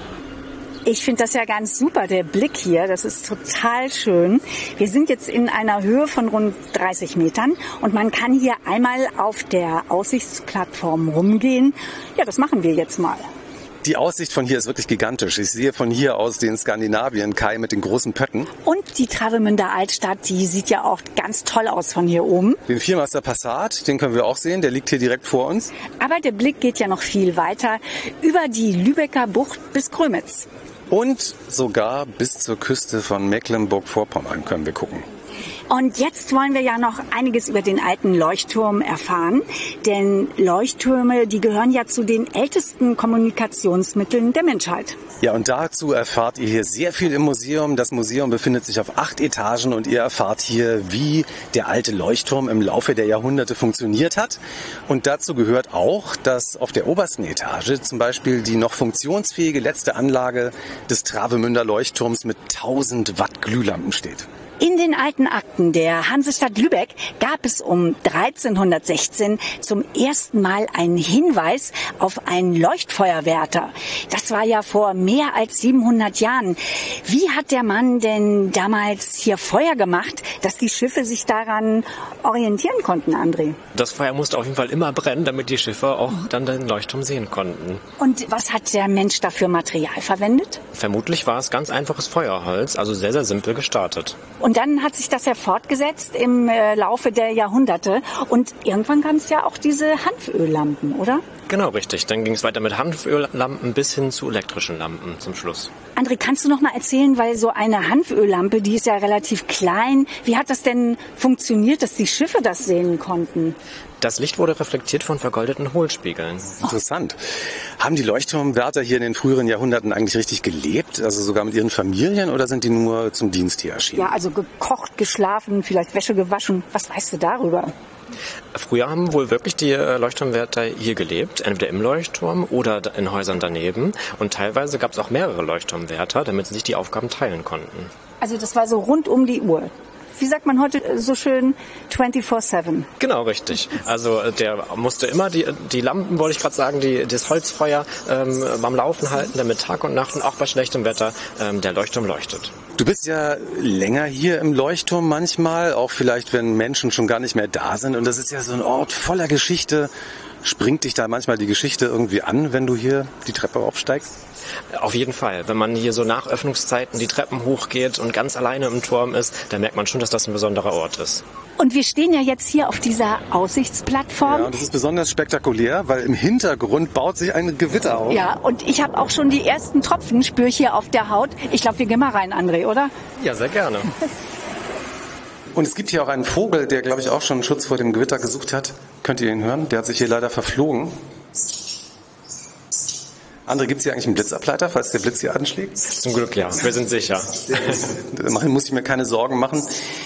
Ich finde das ja ganz super, der Blick hier, das ist total schön. Wir sind jetzt in einer Höhe von rund dreißig Metern und man kann hier einmal auf der Aussichtsplattform rumgehen. Ja, das machen wir jetzt mal. Die Aussicht von hier ist wirklich gigantisch. Ich sehe von hier aus den Skandinavien-Kai mit den großen Pötten. Und die Travemünder Altstadt, die sieht ja auch ganz toll aus von hier oben. Den Viermaster Passat, den können wir auch sehen, der liegt hier direkt vor uns. Aber der Blick geht ja noch viel weiter, über die Lübecker Bucht bis Grömitz. Und sogar bis zur Küste von Mecklenburg-Vorpommern können wir gucken. Und jetzt wollen wir ja noch einiges über den alten Leuchtturm erfahren. Denn Leuchttürme, die gehören ja zu den ältesten Kommunikationsmitteln der Menschheit. Ja, und dazu erfahrt ihr hier sehr viel im Museum. Das Museum befindet sich auf acht Etagen und ihr erfahrt hier, wie der alte Leuchtturm im Laufe der Jahrhunderte funktioniert hat. Und dazu gehört auch, dass auf der obersten Etage zum Beispiel die noch funktionsfähige letzte Anlage des Travemünder Leuchtturms mit tausend Watt Glühlampen steht. In den alten Akten der Hansestadt Lübeck gab es um dreizehnhundertsechzehn zum ersten Mal einen Hinweis auf einen Leuchtfeuerwärter. Das war ja vor mehr als siebenhundert Jahren. Wie hat der Mann denn damals hier Feuer gemacht, dass die Schiffe sich daran orientieren konnten, André? Das Feuer musste auf jeden Fall immer brennen, damit die Schiffe auch dann den Leuchtturm sehen konnten. Und was hat der Mensch dafür Material verwendet? Vermutlich war es ganz einfaches Feuerholz, also sehr, sehr simpel gestartet. Und dann hat sich das ja fortgesetzt im äh, Laufe der Jahrhunderte. Und irgendwann gab es ja auch diese Hanföllampen, oder? Genau, richtig. Dann ging es weiter mit Hanföllampen bis hin zu elektrischen Lampen zum Schluss. André, kannst du noch mal erzählen, weil so eine Hanföllampe, die ist ja relativ klein. Wie hat das denn funktioniert, dass die Schiffe das sehen konnten? Das Licht wurde reflektiert von vergoldeten Hohlspiegeln. Interessant. Haben die Leuchtturmwärter hier in den früheren Jahrhunderten eigentlich richtig gelebt? Also sogar mit ihren Familien oder sind die nur zum Dienst hier erschienen? Ja, also gekocht, geschlafen, vielleicht Wäsche gewaschen. Was weißt du darüber? Früher haben wohl wirklich die Leuchtturmwärter hier gelebt, entweder im Leuchtturm oder in Häusern daneben. Und teilweise gab es auch mehrere Leuchtturmwärter, damit sie sich die Aufgaben teilen konnten. Also das war so rund um die Uhr. Wie sagt man heute so schön, vierundzwanzig sieben? Genau, richtig. Also der musste immer die, die Lampen, wollte ich gerade sagen, die, das Holzfeuer ähm, beim Laufen halten, damit Tag und Nacht und auch bei schlechtem Wetter ähm, der Leuchtturm leuchtet. Du bist ja länger hier im Leuchtturm manchmal, auch vielleicht, wenn Menschen schon gar nicht mehr da sind. Und das ist ja so ein Ort voller Geschichte. Springt dich da manchmal die Geschichte irgendwie an, wenn du hier die Treppe aufsteigst? Auf jeden Fall. Wenn man hier so nach Öffnungszeiten die Treppen hochgeht und ganz alleine im Turm ist, dann merkt man schon, dass das ein besonderer Ort ist. Und wir stehen ja jetzt hier auf dieser Aussichtsplattform. Ja, und das ist besonders spektakulär, weil im Hintergrund baut sich ein Gewitter auf. Ja, und ich habe auch schon die ersten Tropfen, spüre ich hier auf der Haut. Ich glaube, wir gehen mal rein, André, oder? Ja, sehr gerne. Und es gibt hier auch einen Vogel, der, glaube ich, auch schon Schutz vor dem Gewitter gesucht hat. Könnt ihr ihn hören? Der hat sich hier leider verflogen. André, gibt es hier eigentlich einen Blitzableiter, falls der Blitz hier anschlägt? Zum Glück ja, wir sind sicher. Immerhin muss ich mir keine Sorgen machen.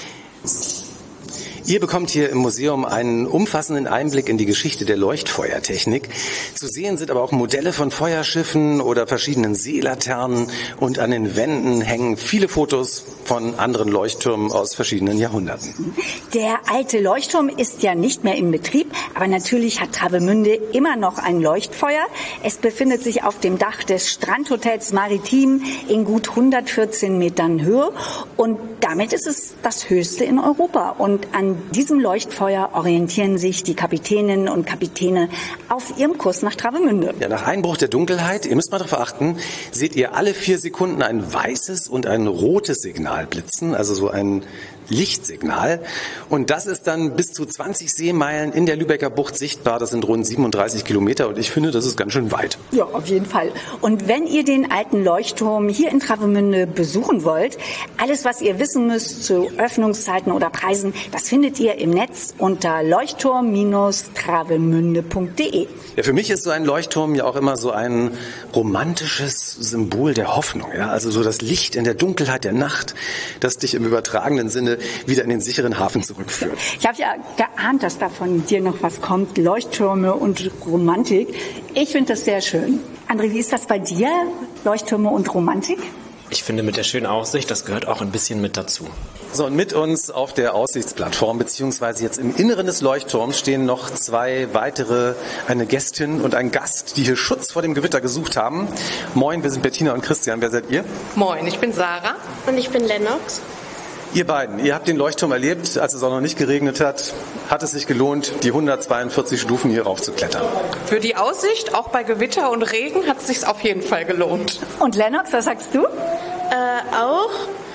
Ihr bekommt hier im Museum einen umfassenden Einblick in die Geschichte der Leuchtfeuertechnik. Zu sehen sind aber auch Modelle von Feuerschiffen oder verschiedenen Seelaternen und an den Wänden hängen viele Fotos von anderen Leuchttürmen aus verschiedenen Jahrhunderten. Der alte Leuchtturm ist ja nicht mehr in Betrieb, aber natürlich hat Travemünde immer noch ein Leuchtfeuer. Es befindet sich auf dem Dach des Strandhotels Maritim in gut hundertvierzehn Metern Höhe und damit ist es das höchste in Europa. Und an diesem Leuchtfeuer orientieren sich die Kapitäninnen und Kapitäne auf ihrem Kurs nach Travemünde. Ja, nach Einbruch der Dunkelheit, ihr müsst mal darauf achten, seht ihr alle vier Sekunden ein weißes und ein rotes Signal blitzen, also so ein Lichtsignal. Und das ist dann bis zu zwanzig Seemeilen in der Lübecker Bucht sichtbar. Das sind rund siebenunddreißig Kilometer und ich finde, das ist ganz schön weit. Ja, auf jeden Fall. Und wenn ihr den alten Leuchtturm hier in Travemünde besuchen wollt, alles, was ihr wissen müsst zu Öffnungszeiten oder Preisen, das findet ihr im Netz unter leuchtturm Bindestrich travemünde punkt de. Ja, für mich ist so ein Leuchtturm ja auch immer so ein romantisches Symbol der Hoffnung. Ja? Also so das Licht in der Dunkelheit der Nacht, das dich im übertragenen Sinne Travemünde wieder in den sicheren Hafen zurückführen. Ich habe ja geahnt, dass da von dir noch was kommt, Leuchttürme und Romantik. Ich finde das sehr schön. André, wie ist das bei dir, Leuchttürme und Romantik? Ich finde, mit der schönen Aussicht, das gehört auch ein bisschen mit dazu. So, und mit uns auf der Aussichtsplattform, beziehungsweise jetzt im Inneren des Leuchtturms, stehen noch zwei weitere, eine Gästin und ein Gast, die hier Schutz vor dem Gewitter gesucht haben. Moin, wir sind Bettina und Christian. Wer seid ihr? Moin, ich bin Sarah. Und ich bin Lennox. Ihr beiden, ihr habt den Leuchtturm erlebt, als es auch noch nicht geregnet hat. Hat es sich gelohnt, die hundertzweiundvierzig Stufen hier rauf zu klettern? Für die Aussicht, auch bei Gewitter und Regen, hat es sich auf jeden Fall gelohnt. Und Lennox, was sagst du? Äh, auch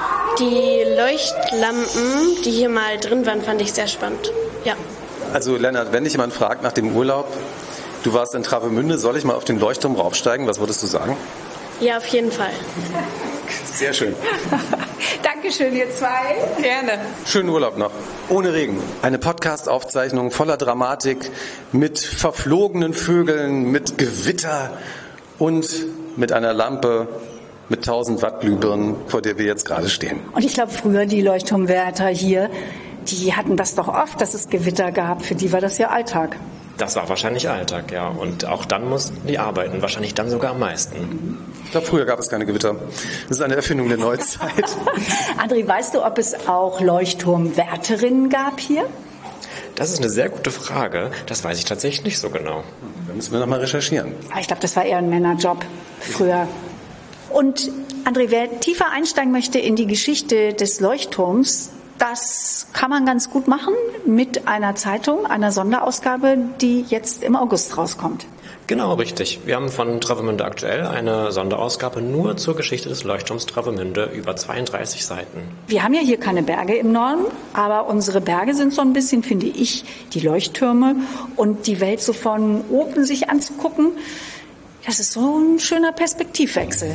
die Leuchtlampen, die hier mal drin waren, fand ich sehr spannend. Ja. Also Lennart, wenn dich jemand fragt nach dem Urlaub, du warst in Travemünde, soll ich mal auf den Leuchtturm raufsteigen? Was würdest du sagen? Ja, auf jeden Fall. Sehr schön. Dankeschön, ihr zwei. Gerne. Schönen Urlaub noch. Ohne Regen. Eine Podcast-Aufzeichnung voller Dramatik, mit verflogenen Vögeln, mit Gewitter und mit einer Lampe mit tausend Watt Glühbirnen, vor der wir jetzt gerade stehen. Und ich glaube, früher die Leuchtturmwärter hier, die hatten das doch oft, dass es Gewitter gab. Für die war das ja Alltag. Das war wahrscheinlich Alltag, ja. Und auch dann mussten die arbeiten, wahrscheinlich dann sogar am meisten. Ich glaube, früher gab es keine Gewitter. Das ist eine Erfindung der Neuzeit. André, weißt du, ob es auch Leuchtturmwärterinnen gab hier? Das ist eine sehr gute Frage. Das weiß ich tatsächlich nicht so genau. Da müssen wir noch mal recherchieren. Ich glaube, das war eher ein Männerjob früher. Und André, wer tiefer einsteigen möchte in die Geschichte des Leuchtturms, das kann man ganz gut machen mit einer Zeitung, einer Sonderausgabe, die jetzt im August rauskommt. Genau, richtig. Wir haben von Travemünde aktuell eine Sonderausgabe nur zur Geschichte des Leuchtturms Travemünde über zweiunddreißig Seiten. Wir haben ja hier keine Berge im Norden, aber unsere Berge sind so ein bisschen, finde ich, die Leuchttürme und die Welt so von oben sich anzugucken. Das ist so ein schöner Perspektivwechsel.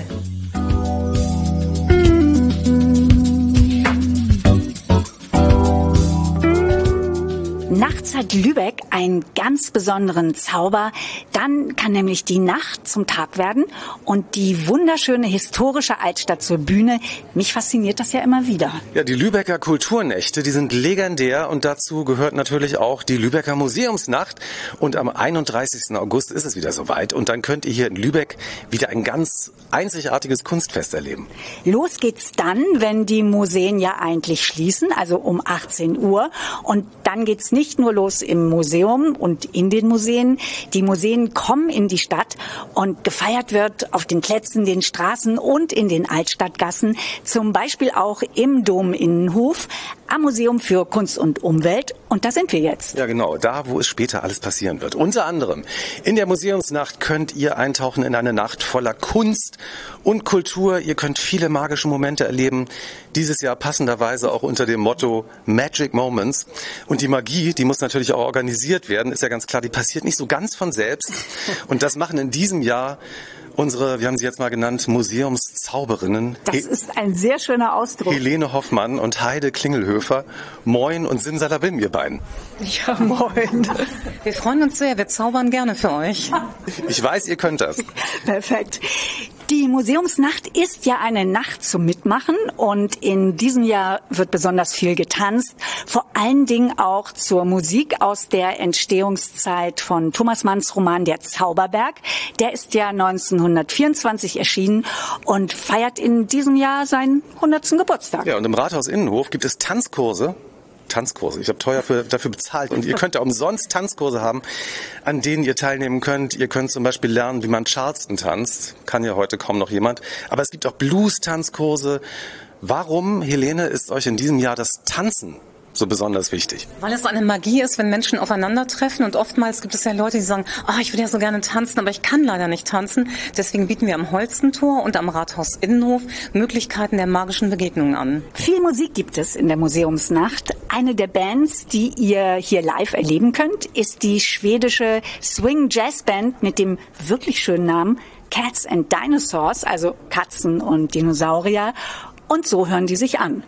Nachts hat Lübeck einen ganz besonderen Zauber. Dann kann nämlich die Nacht zum Tag werden und die wunderschöne historische Altstadt zur Bühne. Mich fasziniert das ja immer wieder. Ja, die Lübecker Kulturnächte, die sind legendär und dazu gehört natürlich auch die Lübecker Museumsnacht. Und am einunddreißigsten August ist es wieder soweit und dann könnt ihr hier in Lübeck wieder ein ganz einzigartiges Kunstfest erleben. Los geht's dann, wenn die Museen ja eigentlich schließen, also um achtzehn Uhr. Und dann geht's nicht Nicht nur los im Museum und in den Museen. Die Museen kommen in die Stadt und gefeiert wird auf den Plätzen, den Straßen und in den Altstadtgassen. Zum Beispiel auch im Dominnenhof, am Museum für Kunst und Umwelt. Und da sind wir jetzt. Ja, genau. Da, wo es später alles passieren wird. Unter anderem in der Museumsnacht könnt ihr eintauchen in eine Nacht voller Kunst und Kultur. Ihr könnt viele magische Momente erleben. Dieses Jahr passenderweise auch unter dem Motto Magic Moments. Und die Magie, die muss natürlich auch organisiert werden. Ist ja ganz klar, die passiert nicht so ganz von selbst. Und das machen in diesem Jahr unsere, wir haben sie jetzt mal genannt, Museumszauberinnen. Das ist ein sehr schöner Ausdruck. Helene Hoffmann und Heide Klingelhöfer. Moin und Simsalabim, ihr beiden. Ja, moin. Wir freuen uns sehr, wir zaubern gerne für euch. Ich weiß, ihr könnt das. Perfekt. Die Museumsnacht ist ja eine Nacht zum Mitmachen und in diesem Jahr wird besonders viel getanzt. Vor allen Dingen auch zur Musik aus der Entstehungszeit von Thomas Manns Roman Der Zauberberg. Der ist ja neunzehnhundertvierundzwanzig erschienen und feiert in diesem Jahr seinen hundertsten Geburtstag. Ja, und im Rathaus Innenhof gibt es Tanzkurse. Tanzkurse. Ich habe teuer für, dafür bezahlt und ihr könnt ja umsonst Tanzkurse haben, an denen ihr teilnehmen könnt. Ihr könnt zum Beispiel lernen, wie man Charleston tanzt. Kann ja heute kaum noch jemand. Aber es gibt auch Blues-Tanzkurse. Warum, Helene, ist euch in diesem Jahr das Tanzen so besonders wichtig? Weil es eine Magie ist, wenn Menschen aufeinandertreffen und oftmals gibt es ja Leute, die sagen, oh, ich würde ja so gerne tanzen, aber ich kann leider nicht tanzen. Deswegen bieten wir am Holstentor und am Rathaus Innenhof Möglichkeiten der magischen Begegnungen an. Viel Musik gibt es in der Museumsnacht. Eine der Bands, die ihr hier live erleben könnt, ist die schwedische Swing Jazz Band mit dem wirklich schönen Namen Cats and Dinosaurs, also Katzen und Dinosaurier. Und so hören die sich an.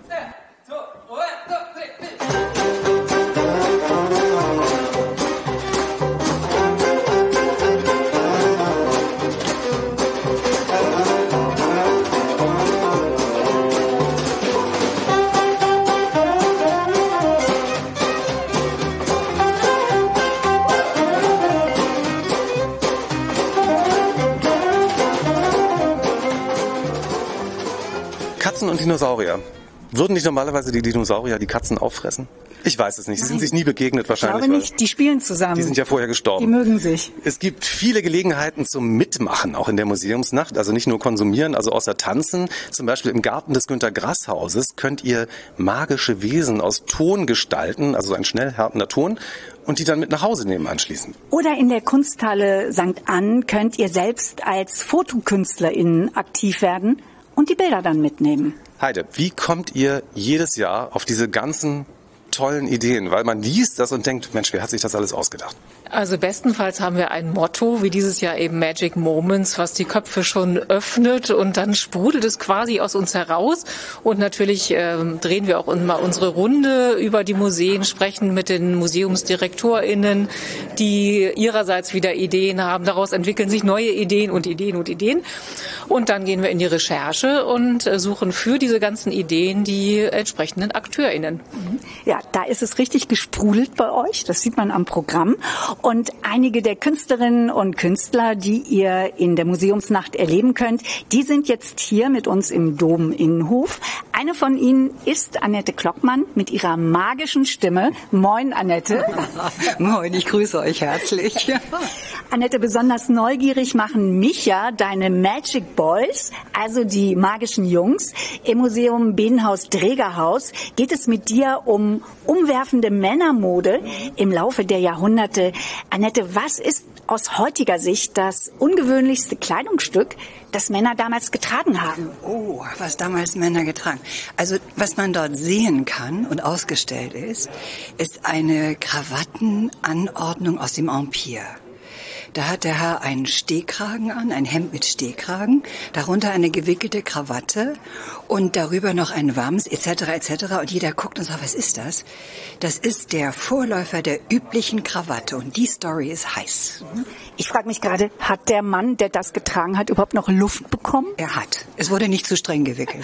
und Dinosaurier. Würden nicht normalerweise die Dinosaurier die Katzen auffressen? Ich weiß es nicht. Sie sind sich nie begegnet wahrscheinlich. Ich glaube nicht. Die spielen zusammen. Die sind ja vorher gestorben. Die mögen sich. Es gibt viele Gelegenheiten zum Mitmachen, auch in der Museumsnacht. Also nicht nur konsumieren, also außer tanzen. Zum Beispiel im Garten des Günter-Grass-Hauses könnt ihr magische Wesen aus Ton gestalten, also ein schnell härtender Ton, und die dann mit nach Hause nehmen anschließend. Oder in der Kunsthalle Sankt Ann könnt ihr selbst als FotokünstlerInnen aktiv werden und die Bilder dann mitnehmen. Heide, wie kommt ihr jedes Jahr auf diese ganzen tollen Ideen? Weil man liest das und denkt, Mensch, wer hat sich das alles ausgedacht? Also bestenfalls haben wir ein Motto, wie dieses Jahr eben Magic Moments, was die Köpfe schon öffnet und dann sprudelt es quasi aus uns heraus. Und natürlich äh, drehen wir auch mal unsere Runde über die Museen, sprechen mit den MuseumsdirektorInnen, die ihrerseits wieder Ideen haben. Daraus entwickeln sich neue Ideen und Ideen und Ideen. Und dann gehen wir in die Recherche und äh, suchen für diese ganzen Ideen die entsprechenden AkteurInnen. Ja, da ist es richtig gesprudelt bei euch. Das sieht man am Programm. Und einige der Künstlerinnen und Künstler, die ihr in der Museumsnacht erleben könnt, die sind jetzt hier mit uns im Dom-Innenhof. Eine von ihnen ist Annette Klockmann mit ihrer magischen Stimme. Moin, Annette. Moin, ich grüße euch herzlich. Annette, besonders neugierig machen mich ja deine Magic Boys, also die magischen Jungs. Im Museum Bedenhaus-Dregerhaus geht es mit dir um umwerfende Männermode im Laufe der Jahrhunderte. Annette, was ist aus heutiger Sicht das ungewöhnlichste Kleidungsstück, das Männer damals getragen haben? Oh, was damals Männer getragen. Also was man dort sehen kann und ausgestellt ist, ist eine Krawattenanordnung aus dem Empire. Da hat der Herr einen Stehkragen an, ein Hemd mit Stehkragen, darunter eine gewickelte Krawatte und darüber noch ein Wams et cetera et cetera. Und jeder guckt und sagt, was ist das? Das ist der Vorläufer der üblichen Krawatte und die Story ist heiß. Ich frage mich gerade, hat der Mann, der das getragen hat, überhaupt noch Luft bekommen? Er hat. Es wurde nicht zu streng gewickelt.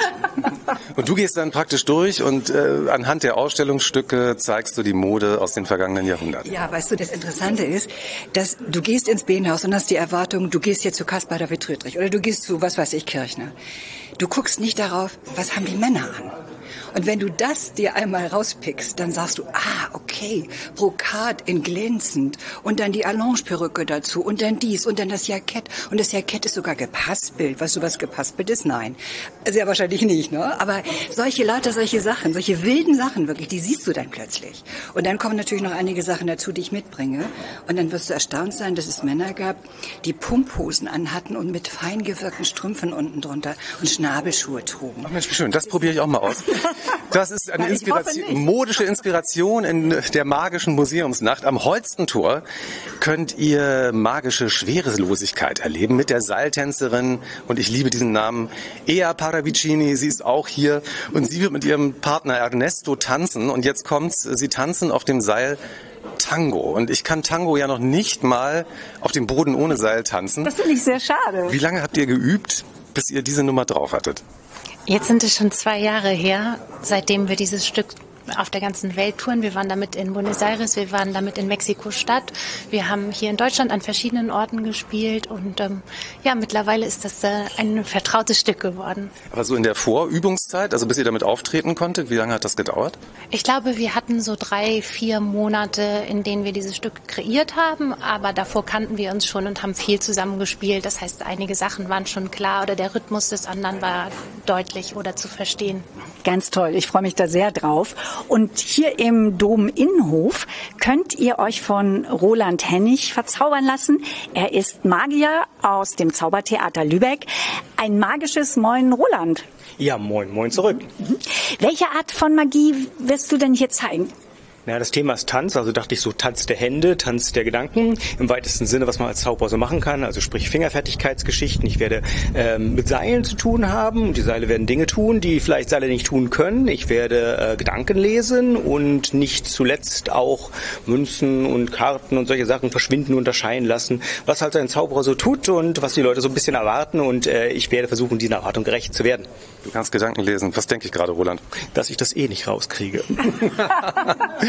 Und du gehst dann praktisch durch und äh, anhand der Ausstellungsstücke zeigst du die Mode aus den vergangenen Jahrhunderten. Ja, weißt du, das Interessante ist, dass du gehst ins Bedenhaus und hast die Erwartung, du gehst jetzt zu Caspar David Friedrich oder du gehst zu, was weiß ich, Kirchner. Du guckst nicht darauf, was haben die Männer an. Und wenn du das dir einmal rauspickst, dann sagst du, ah, okay, Brokat in glänzend und dann die Allonge-Perücke dazu und dann dies und dann das Jackett. Und das Jackett ist sogar gepaspelt. Weißt du, was gepaspelt ist? Nein. Sehr wahrscheinlich nicht, ne? Aber solche lauter, solche Sachen, solche wilden Sachen wirklich, die siehst du dann plötzlich. Und dann kommen natürlich noch einige Sachen dazu, die ich mitbringe. Und dann wirst du erstaunt sein, dass es Männer gab, die Pumphosen anhatten und mit fein gewirkten Strümpfen unten drunter und Schnabelschuhe trugen. Ach Mensch, wie schön. Das probiere ich auch mal aus. Das ist eine Inspiration, modische Inspiration in der magischen Museumsnacht. Am Holstentor könnt ihr magische Schwerelosigkeit erleben mit der Seiltänzerin, und ich liebe diesen Namen, Ea Paravicini. Sie ist auch hier und sie wird mit ihrem Partner Ernesto tanzen. Und jetzt kommt's, sie tanzen auf dem Seil Tango. Und ich kann Tango ja noch nicht mal auf dem Boden ohne Seil tanzen. Das finde ich sehr schade. Wie lange habt ihr geübt, bis ihr diese Nummer drauf hattet? Jetzt sind es schon zwei Jahre her, seitdem wir dieses Stück auf der ganzen Welt touren. Wir waren damit in Buenos Aires, wir waren damit in Mexiko-Stadt. Wir haben hier in Deutschland an verschiedenen Orten gespielt und ähm, ja, mittlerweile ist das äh, ein vertrautes Stück geworden. Aber so in der Vorübungszeit, also bis ihr damit auftreten konntet, wie lange hat das gedauert? Ich glaube, wir hatten so drei, vier Monate, in denen wir dieses Stück kreiert haben, aber davor kannten wir uns schon und haben viel zusammengespielt. Das heißt, einige Sachen waren schon klar oder der Rhythmus des anderen war deutlich oder zu verstehen. Ganz toll, ich freue mich da sehr drauf. Und hier im Dom-Innenhof könnt ihr euch von Roland Hennig verzaubern lassen. Er ist Magier aus dem Zaubertheater Lübeck. Ein magisches Moin, Roland. Ja, moin, moin zurück. Mhm. Welche Art von Magie wirst du denn hier zeigen? Ja, das Thema ist Tanz, also dachte ich so Tanz der Hände, Tanz der Gedanken, im weitesten Sinne, was man als Zauberer so machen kann, also sprich Fingerfertigkeitsgeschichten. Ich werde ähm, mit Seilen zu tun haben und die Seile werden Dinge tun, die vielleicht Seile nicht tun können. Ich werde äh, Gedanken lesen und nicht zuletzt auch Münzen und Karten und solche Sachen verschwinden und erscheinen lassen, was halt ein Zauberer so tut und was die Leute so ein bisschen erwarten, und äh, ich werde versuchen, diesen Erwartungen gerecht zu werden. Du kannst Gedanken lesen. Was denke ich gerade, Roland? Dass ich das eh nicht rauskriege.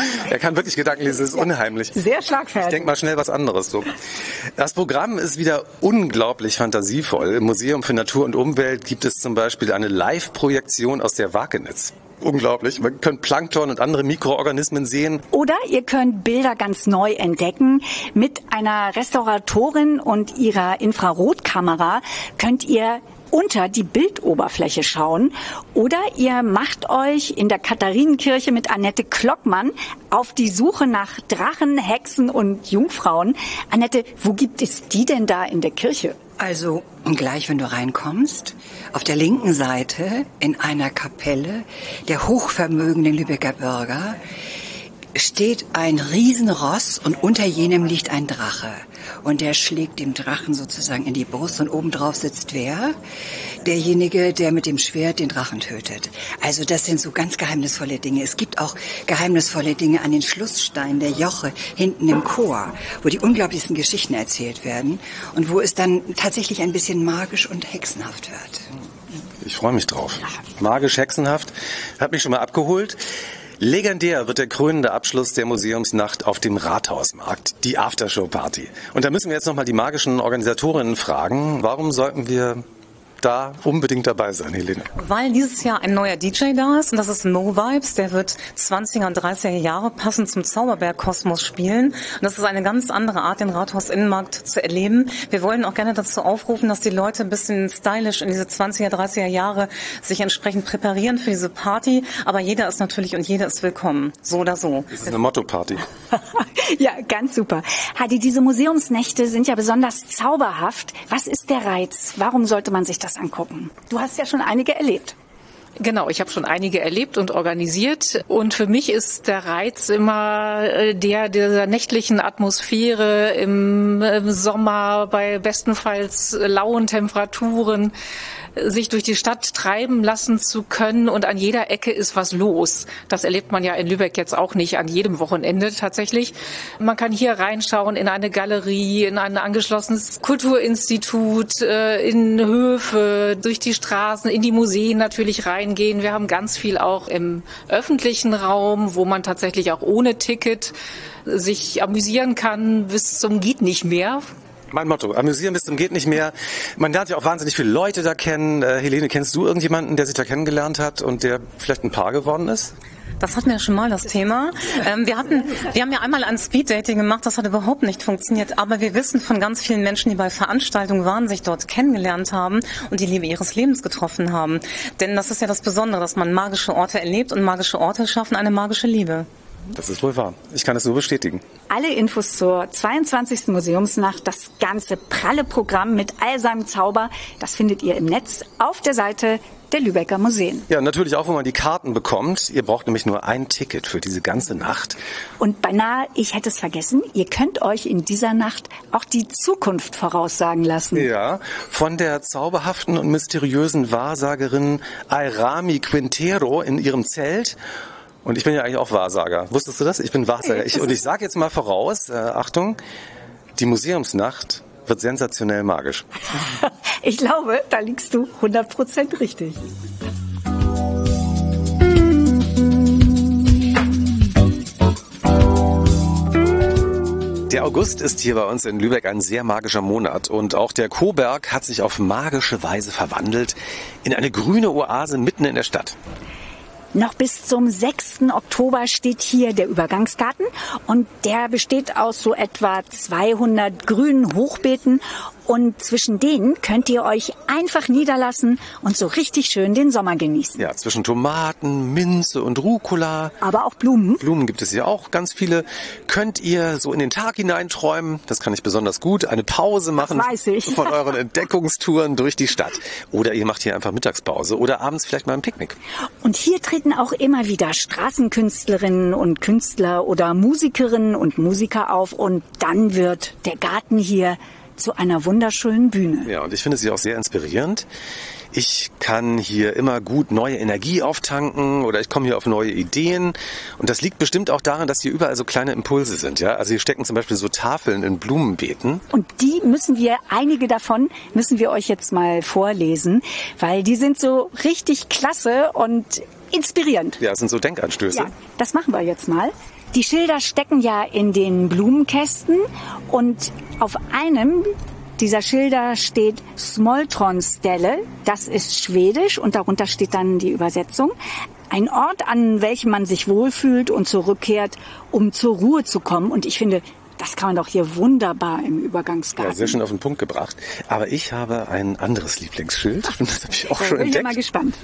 Er kann wirklich Gedanken lesen, das ist unheimlich. Sehr schlagfertig. Ich denke mal schnell was anderes. So. Das Programm ist wieder unglaublich fantasievoll. Im Museum für Natur und Umwelt gibt es zum Beispiel eine Live-Projektion aus der Wakenitz. Unglaublich. Man kann Plankton und andere Mikroorganismen sehen. Oder ihr könnt Bilder ganz neu entdecken. Mit einer Restauratorin und ihrer Infrarotkamera könnt ihr unter die Bildoberfläche schauen. Oder ihr macht euch in der Katharinenkirche mit Annette Klockmann auf die Suche nach Drachen, Hexen und Jungfrauen. Annette, wo gibt es die denn da in der Kirche? Also gleich, wenn du reinkommst, auf der linken Seite in einer Kapelle der hochvermögenden Lübecker Bürger steht ein Riesenross und unter jenem liegt ein Drache. Und der schlägt dem Drachen sozusagen in die Brust und obendrauf sitzt wer? Derjenige, der mit dem Schwert den Drachen tötet. Also das sind so ganz geheimnisvolle Dinge. Es gibt auch geheimnisvolle Dinge an den Schlusssteinen der Joche hinten im Chor, wo die unglaublichsten Geschichten erzählt werden und wo es dann tatsächlich ein bisschen magisch und hexenhaft wird. Ich freue mich drauf. Magisch, hexenhaft. Hat mich schon mal abgeholt. Legendär wird der krönende Abschluss der Museumsnacht auf dem Rathausmarkt, die Aftershow-Party. Und da müssen wir jetzt nochmal die magischen Organisatorinnen fragen, warum sollten wir da unbedingt dabei sein, Helene? Weil dieses Jahr ein neuer D J da ist und das ist No Vibes, der wird zwanziger und dreißiger Jahre passend zum Zauberberg-Kosmos spielen und das ist eine ganz andere Art, den Rathaus-Innenmarkt zu erleben. Wir wollen auch gerne dazu aufrufen, dass die Leute ein bisschen stylisch in diese zwanziger, dreißiger Jahre sich entsprechend präparieren für diese Party, aber jeder ist natürlich und jeder ist willkommen, so oder so. Das ist eine Motto-Party. Ja, ganz super. Hadi, diese Museumsnächte sind ja besonders zauberhaft. Was ist der Reiz? Warum sollte man sich das angucken? Du hast ja schon einige erlebt. Genau, ich habe schon einige erlebt und organisiert und für mich ist der Reiz immer der dieser nächtlichen Atmosphäre im, im Sommer bei bestenfalls lauen Temperaturen, sich durch die Stadt treiben lassen zu können und an jeder Ecke ist was los. Das erlebt man ja in Lübeck jetzt auch nicht an jedem Wochenende tatsächlich. Man kann hier reinschauen in eine Galerie, in ein angeschlossenes Kulturinstitut, in Höfe, durch die Straßen, in die Museen natürlich reingehen. Wir haben ganz viel auch im öffentlichen Raum, wo man tatsächlich auch ohne Ticket sich amüsieren kann bis zum geht nicht mehr. Mein Motto, amüsieren bis zum geht nicht mehr. Man lernt ja auch wahnsinnig viele Leute da kennen. Äh, Helene, kennst du irgendjemanden, der sich da kennengelernt hat und der vielleicht ein Paar geworden ist? Das hatten wir schon mal, das Thema. Ähm, wir hatten, wir haben ja einmal ein Speeddating gemacht, das hat überhaupt nicht funktioniert. Aber wir wissen von ganz vielen Menschen, die bei Veranstaltungen waren, sich dort kennengelernt haben und die Liebe ihres Lebens getroffen haben. Denn das ist ja das Besondere, dass man magische Orte erlebt und magische Orte schaffen eine magische Liebe. Das ist wohl wahr. Ich kann es nur bestätigen. Alle Infos zur zweiundzwanzigsten Museumsnacht, das ganze pralle Programm mit all seinem Zauber, das findet ihr im Netz auf der Seite der Lübecker Museen. Ja, natürlich auch, wo man die Karten bekommt. Ihr braucht nämlich nur ein Ticket für diese ganze Nacht. Und beinahe, ich hätte es vergessen, ihr könnt euch in dieser Nacht auch die Zukunft voraussagen lassen. Ja, von der zauberhaften und mysteriösen Wahrsagerin Airami Quintero in ihrem Zelt. Und ich bin ja eigentlich auch Wahrsager. Wusstest du das? Ich bin Wahrsager. Ich, und ich sage jetzt mal voraus, äh, Achtung, die Museumsnacht wird sensationell magisch. Ich glaube, da liegst du hundert Prozent richtig. Der August ist hier bei uns in Lübeck ein sehr magischer Monat und auch der Koberg hat sich auf magische Weise verwandelt in eine grüne Oase mitten in der Stadt. Noch bis zum sechsten Oktober steht hier der Übergangsgarten und der besteht aus so etwa zweihundert grünen Hochbeeten und zwischen denen könnt ihr euch einfach niederlassen und so richtig schön den Sommer genießen. Ja, zwischen Tomaten, Minze und Rucola. Aber auch Blumen. Blumen gibt es hier auch ganz viele. Könnt ihr so in den Tag hineinträumen, das kann ich besonders gut, eine Pause machen das weiß ich. von euren Entdeckungstouren durch die Stadt. Oder ihr macht hier einfach Mittagspause oder abends vielleicht mal ein Picknick. Und hier treten auch immer wieder Straßenkünstlerinnen und Künstler oder Musikerinnen und Musiker auf und dann wird der Garten hier zu einer wunderschönen Bühne. Ja, und ich finde sie auch sehr inspirierend. Ich kann hier immer gut neue Energie auftanken oder ich komme hier auf neue Ideen. Und das liegt bestimmt auch daran, dass hier überall so kleine Impulse sind. Ja? Also hier stecken zum Beispiel so Tafeln in Blumenbeeten. Und die müssen wir, einige davon müssen wir euch jetzt mal vorlesen, weil die sind so richtig klasse und inspirierend. Ja, das sind so Denkanstöße. Ja, das machen wir jetzt mal. Die Schilder stecken ja in den Blumenkästen und auf einem dieser Schilder steht Smoltronstelle. Das ist Schwedisch und darunter steht dann die Übersetzung. Ein Ort, an welchem man sich wohlfühlt und zurückkehrt, um zur Ruhe zu kommen. Und ich finde, das kann man doch hier wunderbar im Übergangsgarten. Ja, sehr schön auf den Punkt gebracht. Aber ich habe ein anderes Lieblingsschild. Das habe ich auch schon entdeckt. Ich bin mal gespannt.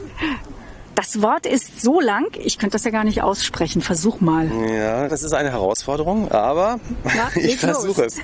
Das Wort ist so lang, ich könnte das ja gar nicht aussprechen. Versuch mal. Ja, das ist eine Herausforderung, aber Na, ich versuche es.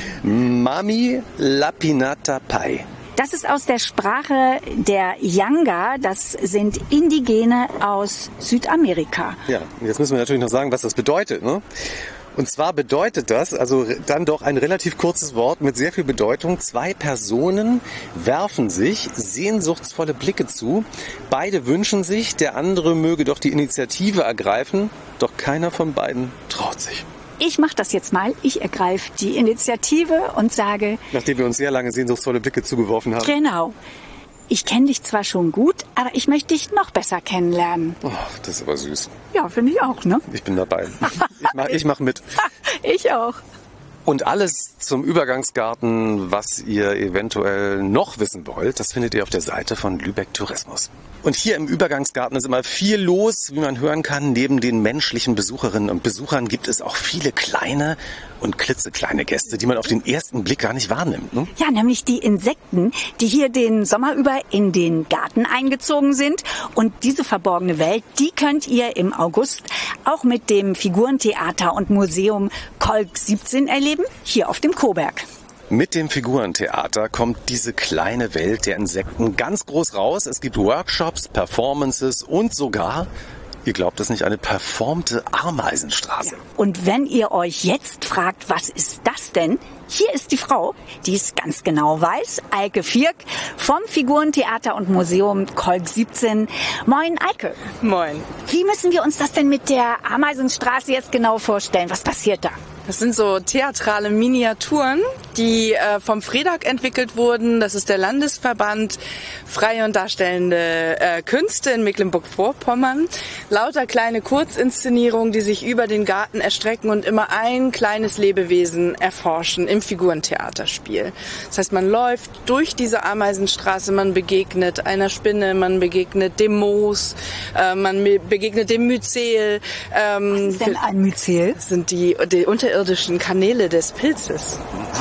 Mami Lapinata Pai. Das ist aus der Sprache der Yanga. Das sind Indigene aus Südamerika. Ja, jetzt müssen wir natürlich noch sagen, was das bedeutet, ne? Und zwar bedeutet das, also dann doch ein relativ kurzes Wort mit sehr viel Bedeutung. Zwei Personen werfen sich sehnsuchtsvolle Blicke zu. Beide wünschen sich, der andere möge doch die Initiative ergreifen. Doch keiner von beiden traut sich. Ich mache das jetzt mal. Ich ergreife die Initiative und sage... Nachdem wir uns sehr lange sehnsuchtsvolle Blicke zugeworfen haben. Genau. Ich kenne dich zwar schon gut, aber ich möchte dich noch besser kennenlernen. Oh, das ist aber süß. Ja, finde ich auch, ne? Ich bin dabei. Ich mach, ich mach mit. Ich auch. Und alles zum Übergangsgarten, was ihr eventuell noch wissen wollt, das findet ihr auf der Seite von Lübeck Tourismus. Und hier im Übergangsgarten ist immer viel los, wie man hören kann. Neben den menschlichen Besucherinnen und Besuchern gibt es auch viele kleine und klitzekleine Gäste, die man auf den ersten Blick gar nicht wahrnimmt. Ne? Ja, nämlich die Insekten, die hier den Sommer über in den Garten eingezogen sind. Und diese verborgene Welt, die könnt ihr im August auch mit dem Figurentheater und Museum Kolk siebzehn erleben, hier auf dem Koberg. Mit dem Figurentheater kommt diese kleine Welt der Insekten ganz groß raus. Es gibt Workshops, Performances und sogar, ihr glaubt es nicht, eine performte Ameisenstraße. Ja. Und wenn ihr euch jetzt fragt, was ist das denn? Hier ist die Frau, die es ganz genau weiß, Eike Vierk vom Figurentheater und Museum Kolk siebzehn. Moin, Eike. Moin. Wie müssen wir uns das denn mit der Ameisenstraße jetzt genau vorstellen? Was passiert da? Das sind so theatrale Miniaturen, die äh, vom FREDAG entwickelt wurden. Das ist der Landesverband Freie und Darstellende äh, Künste in Mecklenburg-Vorpommern. Lauter kleine Kurzinszenierungen, die sich über den Garten erstrecken und immer ein kleines Lebewesen erforschen im Figurentheaterspiel. Das heißt, man läuft durch diese Ameisenstraße, man begegnet einer Spinne, man begegnet dem Moos, äh, man begegnet dem Myzel. Ähm, Was ist denn ein Myzel? Das sind die, die unterirdischen Kanäle des Pilzes.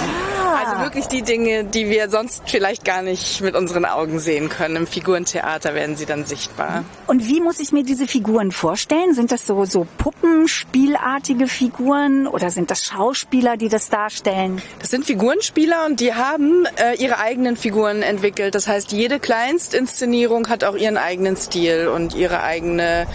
Also wirklich die Dinge, die wir sonst vielleicht gar nicht mit unseren Augen sehen können. Im Figurentheater werden sie dann sichtbar. Und wie muss ich mir diese Figuren vorstellen? Sind das so, so puppenspielartige Figuren oder sind das Schauspieler, die das darstellen? Das sind Figurenspieler und die haben äh, ihre eigenen Figuren entwickelt. Das heißt, jede Kleinstinszenierung hat auch ihren eigenen Stil und ihre eigene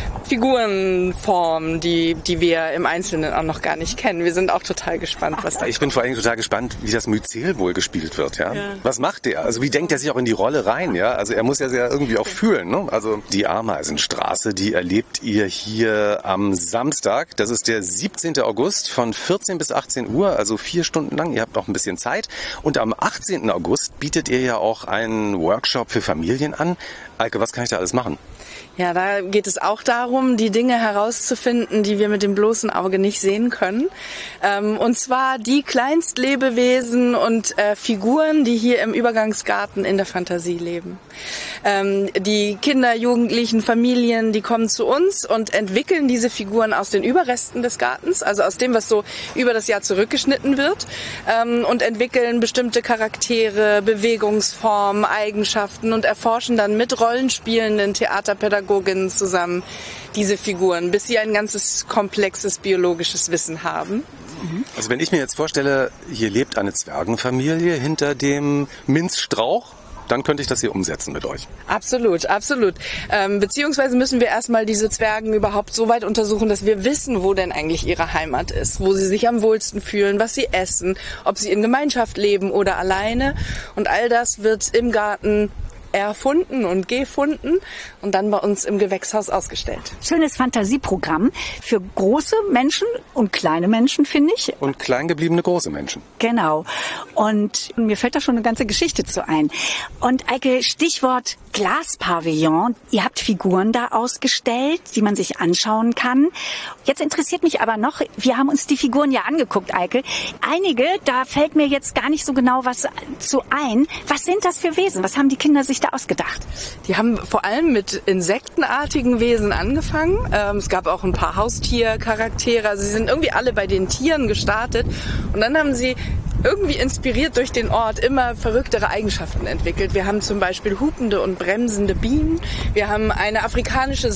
Figurenform, die, die wir im Einzelnen auch noch gar nicht kennen. Wir sind auch total gespannt, was da Ich bin vor allem total gespannt, wie das Myzel wohl gespielt wird. Ja? Ja. Was macht der? Also wie denkt er sich auch in die Rolle rein? Ja? Also er muss ja sehr irgendwie auch fühlen. Ne? Also die Ameisenstraße, die erlebt ihr hier am Samstag. Das ist der siebzehnten August von vierzehn bis achtzehn Uhr, also vier Stunden lang. Ihr habt noch ein bisschen Zeit. Und am achtzehnten August bietet ihr ja auch einen Workshop für Familien an. Eike, was kann ich da alles machen? Ja, da geht es auch darum, die Dinge herauszufinden, die wir mit dem bloßen Auge nicht sehen können. Ähm, und zwar die Kleinstlebewesen und äh, Figuren, die hier im Übergangsgarten in der Fantasie leben. Ähm, die Kinder, Jugendlichen, Familien, die kommen zu uns und entwickeln diese Figuren aus den Überresten des Gartens, also aus dem, was so über das Jahr zurückgeschnitten wird, ähm, und entwickeln bestimmte Charaktere, Bewegungsformen, Eigenschaften und erforschen dann mit rollenspielenden Theaterpädagogen zusammen diese Figuren, bis sie ein ganzes komplexes biologisches Wissen haben. Also wenn ich mir jetzt vorstelle, hier lebt eine Zwergenfamilie hinter dem Minzstrauch, dann könnte ich das hier umsetzen mit euch. Absolut, absolut. Ähm, beziehungsweise müssen wir erstmal diese Zwergen überhaupt so weit untersuchen, dass wir wissen, wo denn eigentlich ihre Heimat ist, wo sie sich am wohlsten fühlen, was sie essen, ob sie in Gemeinschaft leben oder alleine. Und all das wird im Garten erfunden und gefunden und dann bei uns im Gewächshaus ausgestellt. Schönes Fantasieprogramm für große Menschen und kleine Menschen, finde ich. Und kleingebliebene große Menschen. Genau. Und mir fällt da schon eine ganze Geschichte zu ein. Und Eike, Stichwort Glaspavillon. Ihr habt Figuren da ausgestellt, die man sich anschauen kann. Jetzt interessiert mich aber noch, wir haben uns die Figuren ja angeguckt, Eike. Einige, da fällt mir jetzt gar nicht so genau was zu ein. Was sind das für Wesen? Was haben die Kinder sich da ausgedacht? Die haben vor allem mit insektenartigen Wesen angefangen. Ähm, es gab auch ein paar Haustiercharaktere. Also sie sind irgendwie alle bei den Tieren gestartet. Und dann haben sie irgendwie inspiriert durch den Ort immer verrücktere Eigenschaften entwickelt. Wir haben zum Beispiel hupende und bremsende Bienen. Wir haben eine afrikanische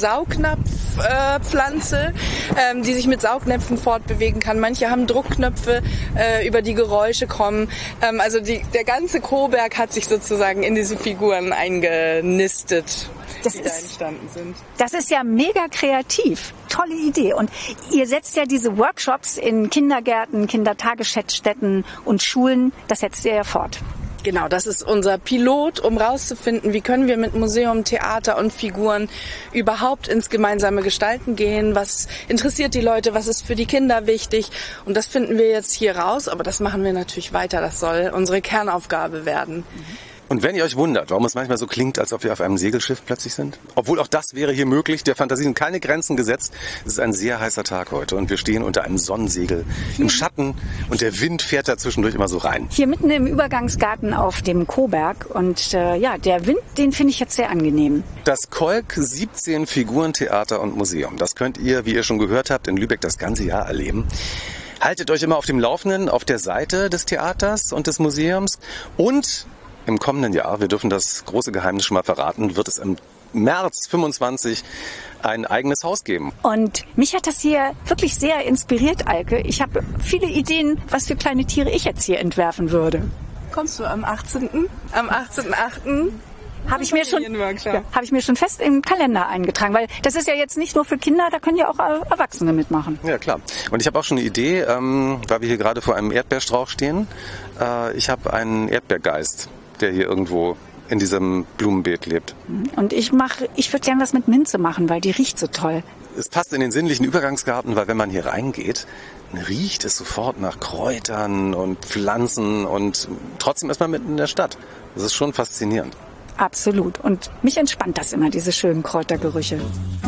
Saugnapfpflanze, äh, ähm, die sich mit Saugnäpfen fortbewegen kann. Manche haben Druckknöpfe, äh, über die Geräusche kommen. Ähm, also die, der ganze Chroberg hat sich sozusagen in diese Figuren eingenistet. Das die ist, da entstanden sind. Das ist ja mega kreativ. Tolle Idee. Und ihr setzt ja diese Workshops in Kindergärten, Kindertagesstätten und Schulen, das setzt ihr ja fort. Genau, das ist unser Pilot, um rauszufinden, wie können wir mit Museum, Theater und Figuren überhaupt ins gemeinsame Gestalten gehen, was interessiert die Leute, was ist für die Kinder wichtig. Und das finden wir jetzt hier raus, aber das machen wir natürlich weiter. Das soll unsere Kernaufgabe werden. Und wenn ihr euch wundert, warum es manchmal so klingt, als ob wir auf einem Segelschiff plötzlich sind, obwohl auch das wäre hier möglich, der Fantasie sind keine Grenzen gesetzt. Es ist ein sehr heißer Tag heute und wir stehen unter einem Sonnensegel im Schatten und der Wind fährt da zwischendurch immer so rein. Hier mitten im Übergangsgarten auf dem Coburg und äh, ja, der Wind, den finde ich jetzt sehr angenehm. Das Kolk siebzehn Figurentheater und Museum, das könnt ihr, wie ihr schon gehört habt, in Lübeck das ganze Jahr erleben. Haltet euch immer auf dem Laufenden auf der Seite des Theaters und des Museums und im kommenden Jahr, wir dürfen das große Geheimnis schon mal verraten, wird es im März fünfundzwanzig ein eigenes Haus geben. Und mich hat das hier wirklich sehr inspiriert, Eike. Ich habe viele Ideen, was für kleine Tiere ich jetzt hier entwerfen würde. Kommst du am achtzehnten Am achtzehnten achten Habe ich, mir schon, ja, hab ich mir schon fest im Kalender eingetragen, weil das ist ja jetzt nicht nur für Kinder, da können ja auch Erwachsene mitmachen. Ja, klar. Und ich habe auch schon eine Idee, ähm, weil wir hier gerade vor einem Erdbeerstrauch stehen. Äh, ich habe einen Erdbeergeist, der hier irgendwo in diesem Blumenbeet lebt. Und ich mache, ich würde gerne was mit Minze machen, weil die riecht so toll. Es passt in den sinnlichen Übergangsgarten, weil wenn man hier reingeht, riecht es sofort nach Kräutern und Pflanzen und trotzdem ist man mitten in der Stadt. Das ist schon faszinierend. Absolut. Und mich entspannt das immer, diese schönen Kräutergerüche.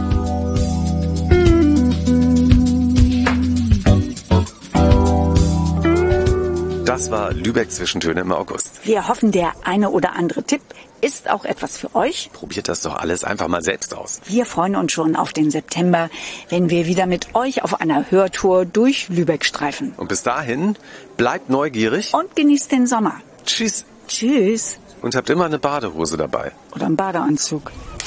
Das war Lübeck Zwischentöne im August. Wir hoffen, der eine oder andere Tipp ist auch etwas für euch. Probiert das doch alles einfach mal selbst aus. Wir freuen uns schon auf den September, wenn wir wieder mit euch auf einer Hörtour durch Lübeck streifen. Und bis dahin, bleibt neugierig. Und genießt den Sommer. Tschüss. Tschüss. Und habt immer eine Badehose dabei. Oder einen Badeanzug.